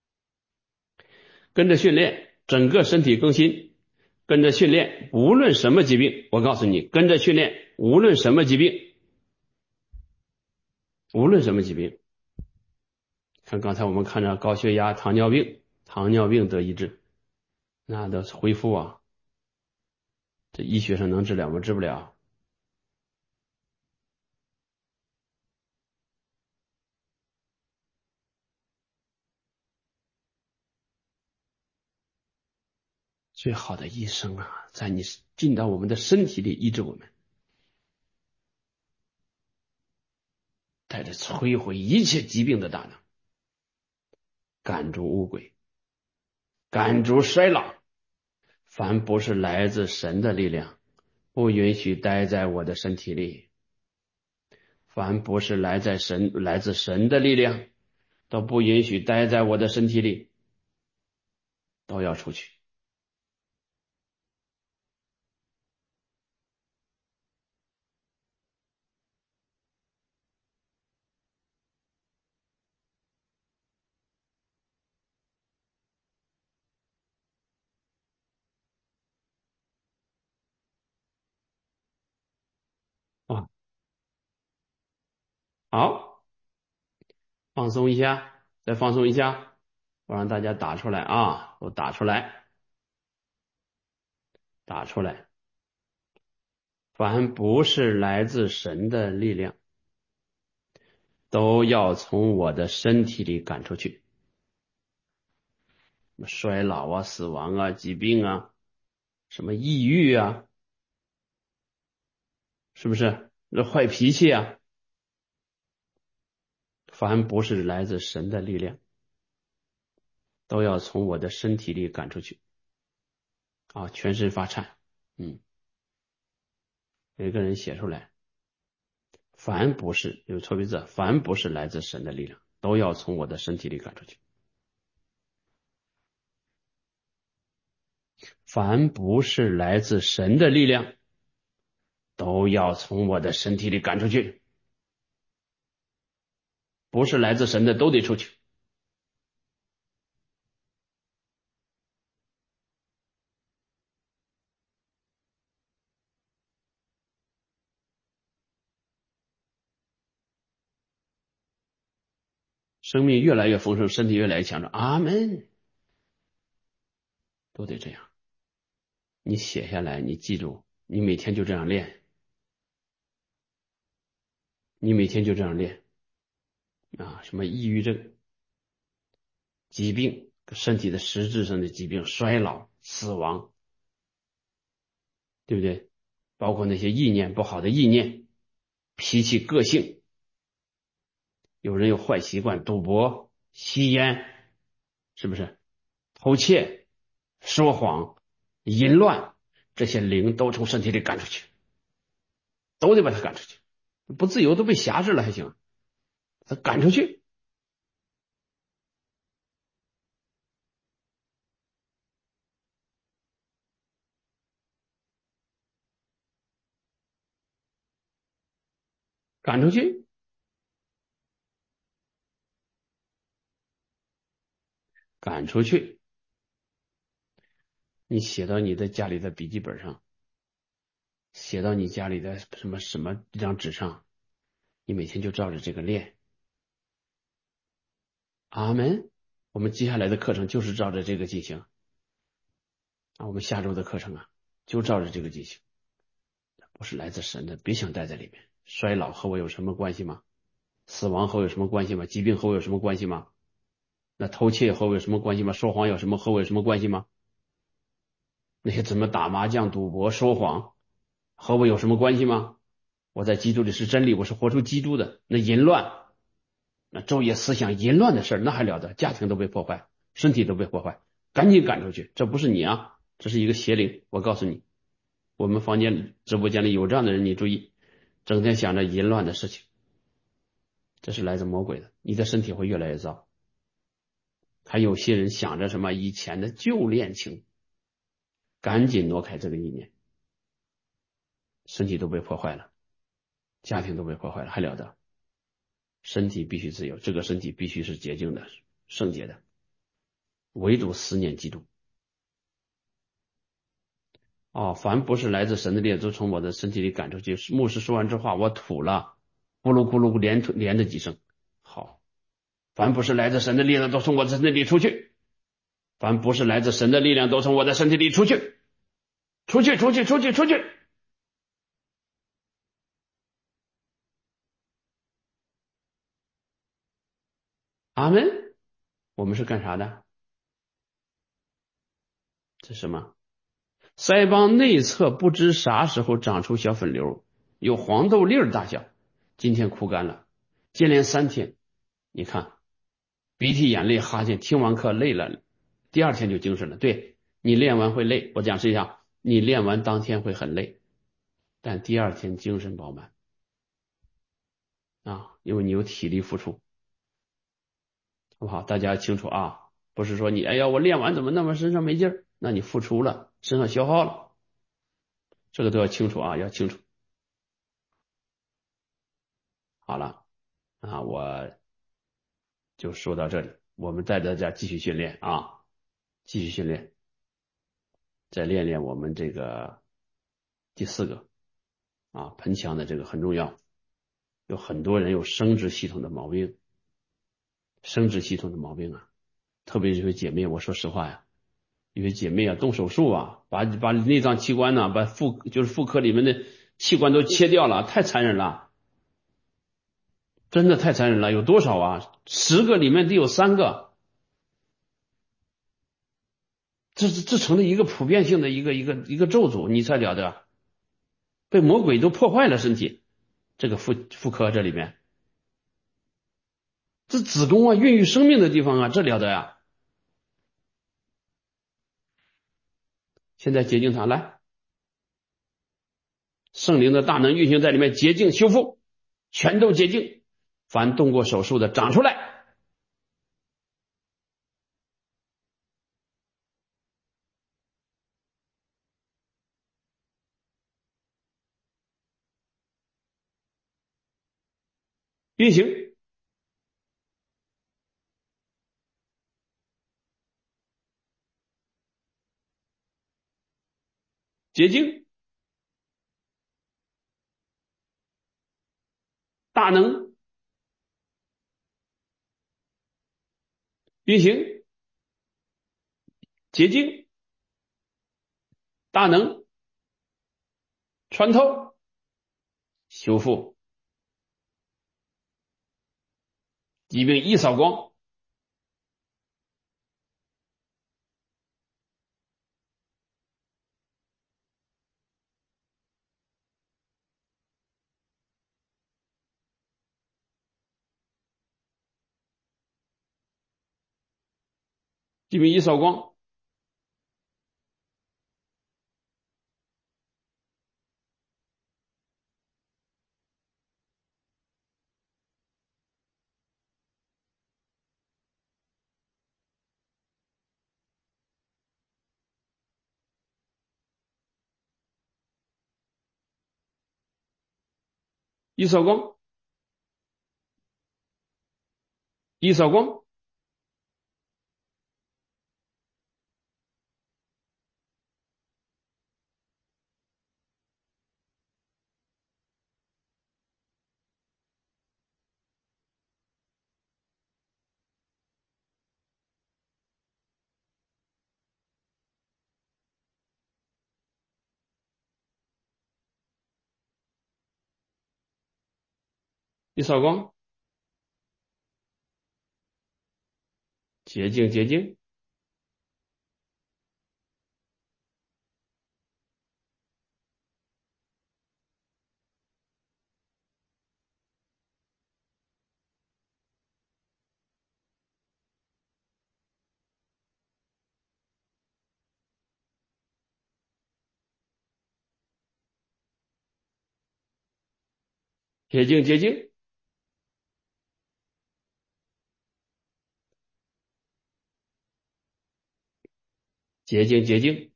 跟着训练，整个身体更新。跟着训练，无论什么疾病，我告诉你，跟着训练，无论什么疾病，无论什么疾病， 看刚才我们看着高血压、糖尿病得医治，那都是恢复啊，这医学上能治了吗？治不了。最好的医生啊，在你进到我们的身体里医治我们，带着摧毁一切疾病的大能，赶逐污鬼，赶逐衰老。凡不是来自神的力量，不允许待在我的身体里。凡不是来自神的力量，都不允许待在我的身体里，都要出去。啊，好，放松一下，再放松一下，我让大家打出来啊，都打出来，打出来。凡不是来自神的力量，都要从我的身体里赶出去。衰老啊、死亡啊、疾病啊、什么抑郁啊，是不是？这坏脾气啊，凡不是来自神的力量，都要从我的身体里赶出去。啊，全身发颤。有一个人写出来，凡不是有错别字，凡不是来自神的力量，都要从我的身体里赶出去。凡不是来自神的力量，都要从我的身体里赶出去。不是来自神的都得出去。生命越来越丰盛，身体越来越强壮。阿门，都得这样。你写下来，你记住，你每天就这样练，你每天就这样练啊！什么抑郁症、疾病、身体的实质上的疾病、衰老、死亡，对不对？包括那些意念不好的意念、脾气、个性，有人有坏习惯，赌博、吸烟，是不是？偷窃、说谎、淫乱，这些灵都从身体里赶出去，都得把它赶出去。不自由都被辖制了还行，他赶出去，赶出去，赶出去。你写到你的家里的笔记本上，写到你家里的什么什么一张纸上，你每天就照着这个练。阿门。我们接下来的课程就是照着这个进行啊，我们下周的课程啊，就照着这个进行。不是来自神的，别想待在里面。衰老和我有什么关系吗？死亡和我有什么关系吗？疾病和我有什么关系吗？那偷窃和我有什么关系吗？说谎和我有什么关系吗？那些怎么打麻将、赌博、说谎和我有什么关系吗？我在基督里是真理，我是活出基督的。那淫乱，那昼夜思想淫乱的事儿，那还了得？家庭都被破坏，身体都被破坏，赶紧赶出去！这不是你啊，这是一个邪灵。我告诉你，我们房间直播间里有这样的人，你注意，整天想着淫乱的事情，这是来自魔鬼的，你的身体会越来越糟。还有些人想着什么以前的旧恋情，赶紧挪开这个意念，身体都被破坏了，家庭都被破坏了，还了得？身体必须自由，这个身体必须是洁净的、圣洁的，唯独思念基督。哦，凡不是来自神的力，都从我的身体里赶出去。牧师说完这话，我吐了，咕噜咕噜连着几声。好， 凡不是来自神的力量，都从我的身体里出去。凡不是来自神的力量，都从我的身体里出去。出去，出去，出去，出去。阿门。我们是干啥的？这是什么？腮帮内侧不知啥时候长出小粉瘤，有黄豆粒儿大小。今天枯干了，接连3天。你看，鼻涕、眼泪、哈欠，听完课累了，第2天就精神了。对，你练完会累，我讲示一下，你练完当天会很累，但第2天精神饱满啊，因为你有体力付出，好不好？大家清楚啊，不是说你哎呀我练完怎么那么身上没劲儿，那你付出了，身上消耗了，这个都要清楚啊，要清楚。好了啊，我就说到这里，我们带大家继续训练啊，继续训练，再练练我们这个第4个啊，盆腔的这个很重要。有很多人有生殖系统的毛病，生殖系统的毛病啊，特别是姐妹，我说实话呀，有些姐妹啊动手术啊，把内脏器官呢、把就是妇科里面的器官都切掉了，太残忍了，真的太残忍了。有多少啊？10个里面得有3个，这成了一个普遍性的一个咒诅，你才了得，被魔鬼都破坏了身体。这个妇科这里面，这子宫啊，孕育生命的地方啊，这了得呀！现在洁净它，来，圣灵的大能运行在里面，洁净修复，全都洁净。凡动过手术的长出来，运行，洁净，大能运行，洁净，大能穿透，修复，疾病一扫光，疾病一扫光，一扫光，一扫光，一扫光，洁净，洁净，洁净，洁净，洁净，洁净，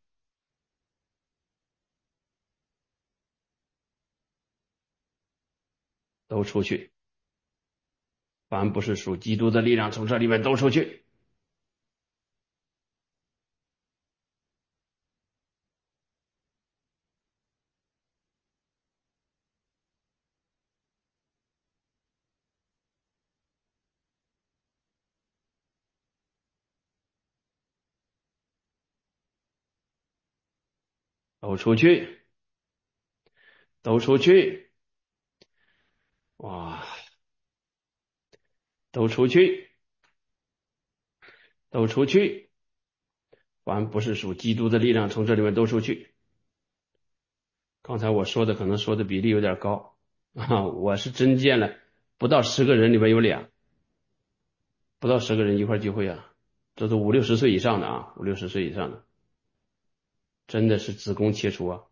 都出去。凡不是属基督的力量，从这里面都出去。 都出去，都出去，哇，都出去，都出去，凡不是属基督的力量，从这里面都出去。刚才我说的可能说的比例有点高啊，我是真见了，不到10个人里边有俩，不到10个人一块聚会啊，这都50、60岁以上的啊，50、60岁以上的，真的是子宫切除啊，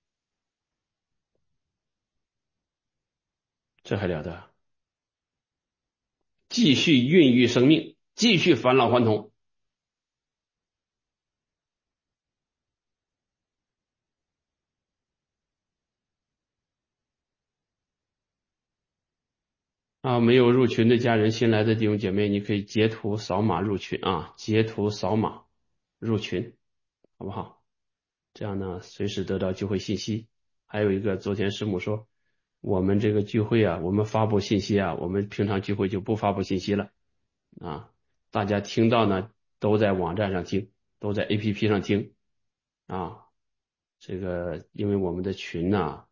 这还了得？继续孕育生命，继续返老还童啊！没有入群的家人，新来的弟兄姐妹，你可以截图扫码入群啊，截图扫码入群，好不好？这样呢，随时得到聚会信息。还有一个，昨天师母说，我们这个聚会啊，我们发布信息啊，我们平常聚会就不发布信息了啊。大家听到呢，都在网站上听，都在 APP 上听啊。这个因为我们的群呢，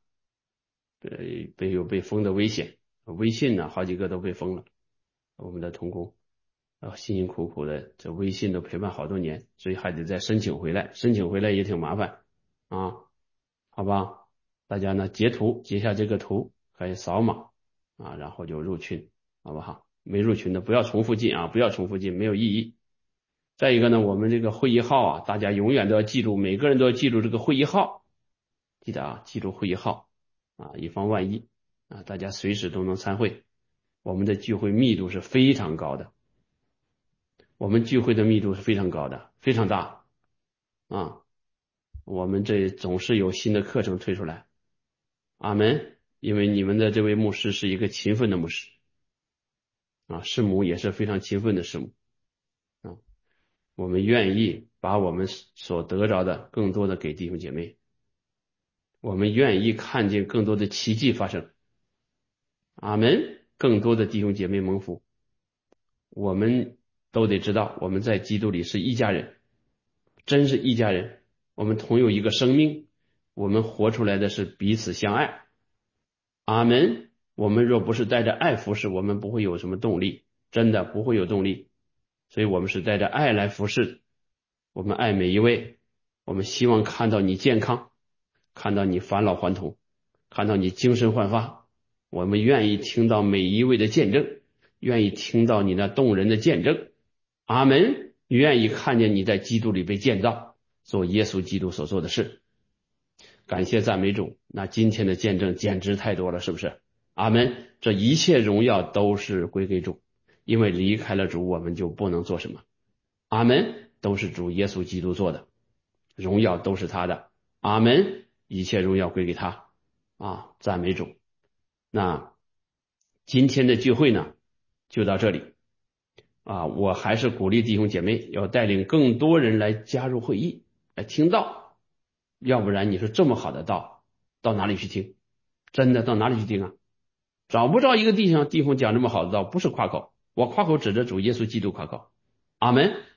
被封的危险，微信呢好几个都被封了。我们的同工辛辛苦苦的这微信都陪伴好多年，所以还得再申请回来，申请回来也挺麻烦啊。好吧，大家呢截图截下这个图，可以扫码啊，然后就入群，好不好？没入群的不要重复进啊，不要重复进，没有意义。再一个呢，我们这个会议号啊，大家永远都要记住，每个人都要记住这个会议号，记得啊，记住会议号啊，以防万一啊，大家随时都能参会。我们的聚会密度是非常高的，我们聚会的密度是非常高的，非常大啊。我们这总是有新的课程推出来，阿门。因为你们的这位牧师是一个勤奋的牧师啊，师母也是非常勤奋的师母啊。我们愿意把我们所得着的更多的给弟兄姐妹，我们愿意看见更多的奇迹发生，阿门。更多的弟兄姐妹蒙福，我们都得知道我们在基督里是一家人，真是一家人，我们同有一个生命，我们活出来的是彼此相爱，阿门。我们若不是带着爱服侍，我们不会有什么动力，真的不会有动力，所以我们是带着爱来服侍，我们爱每一位，我们希望看到你健康，看到你返老还童，看到你精神焕发，我们愿意听到每一位的见证，愿意听到你那动人的见证，阿门。愿意看见你在基督里被建造，做耶稣基督所做的事。感谢赞美主，那今天的见证简直太多了，是不是？阿门。这一切荣耀都是归给主，因为离开了主，我们就不能做什么。阿门。都是主耶稣基督做的，荣耀都是他的。阿门。一切荣耀归给他啊，赞美主。那今天的聚会呢，就到这里啊。我还是鼓励弟兄姐妹要带领更多人来加入会议，来听道，要不然你说这么好的道，到哪里去听？真的到哪里去听啊？找不着一个弟兄讲这么好的道，不是夸口，我夸口指着主耶稣基督夸口。阿门。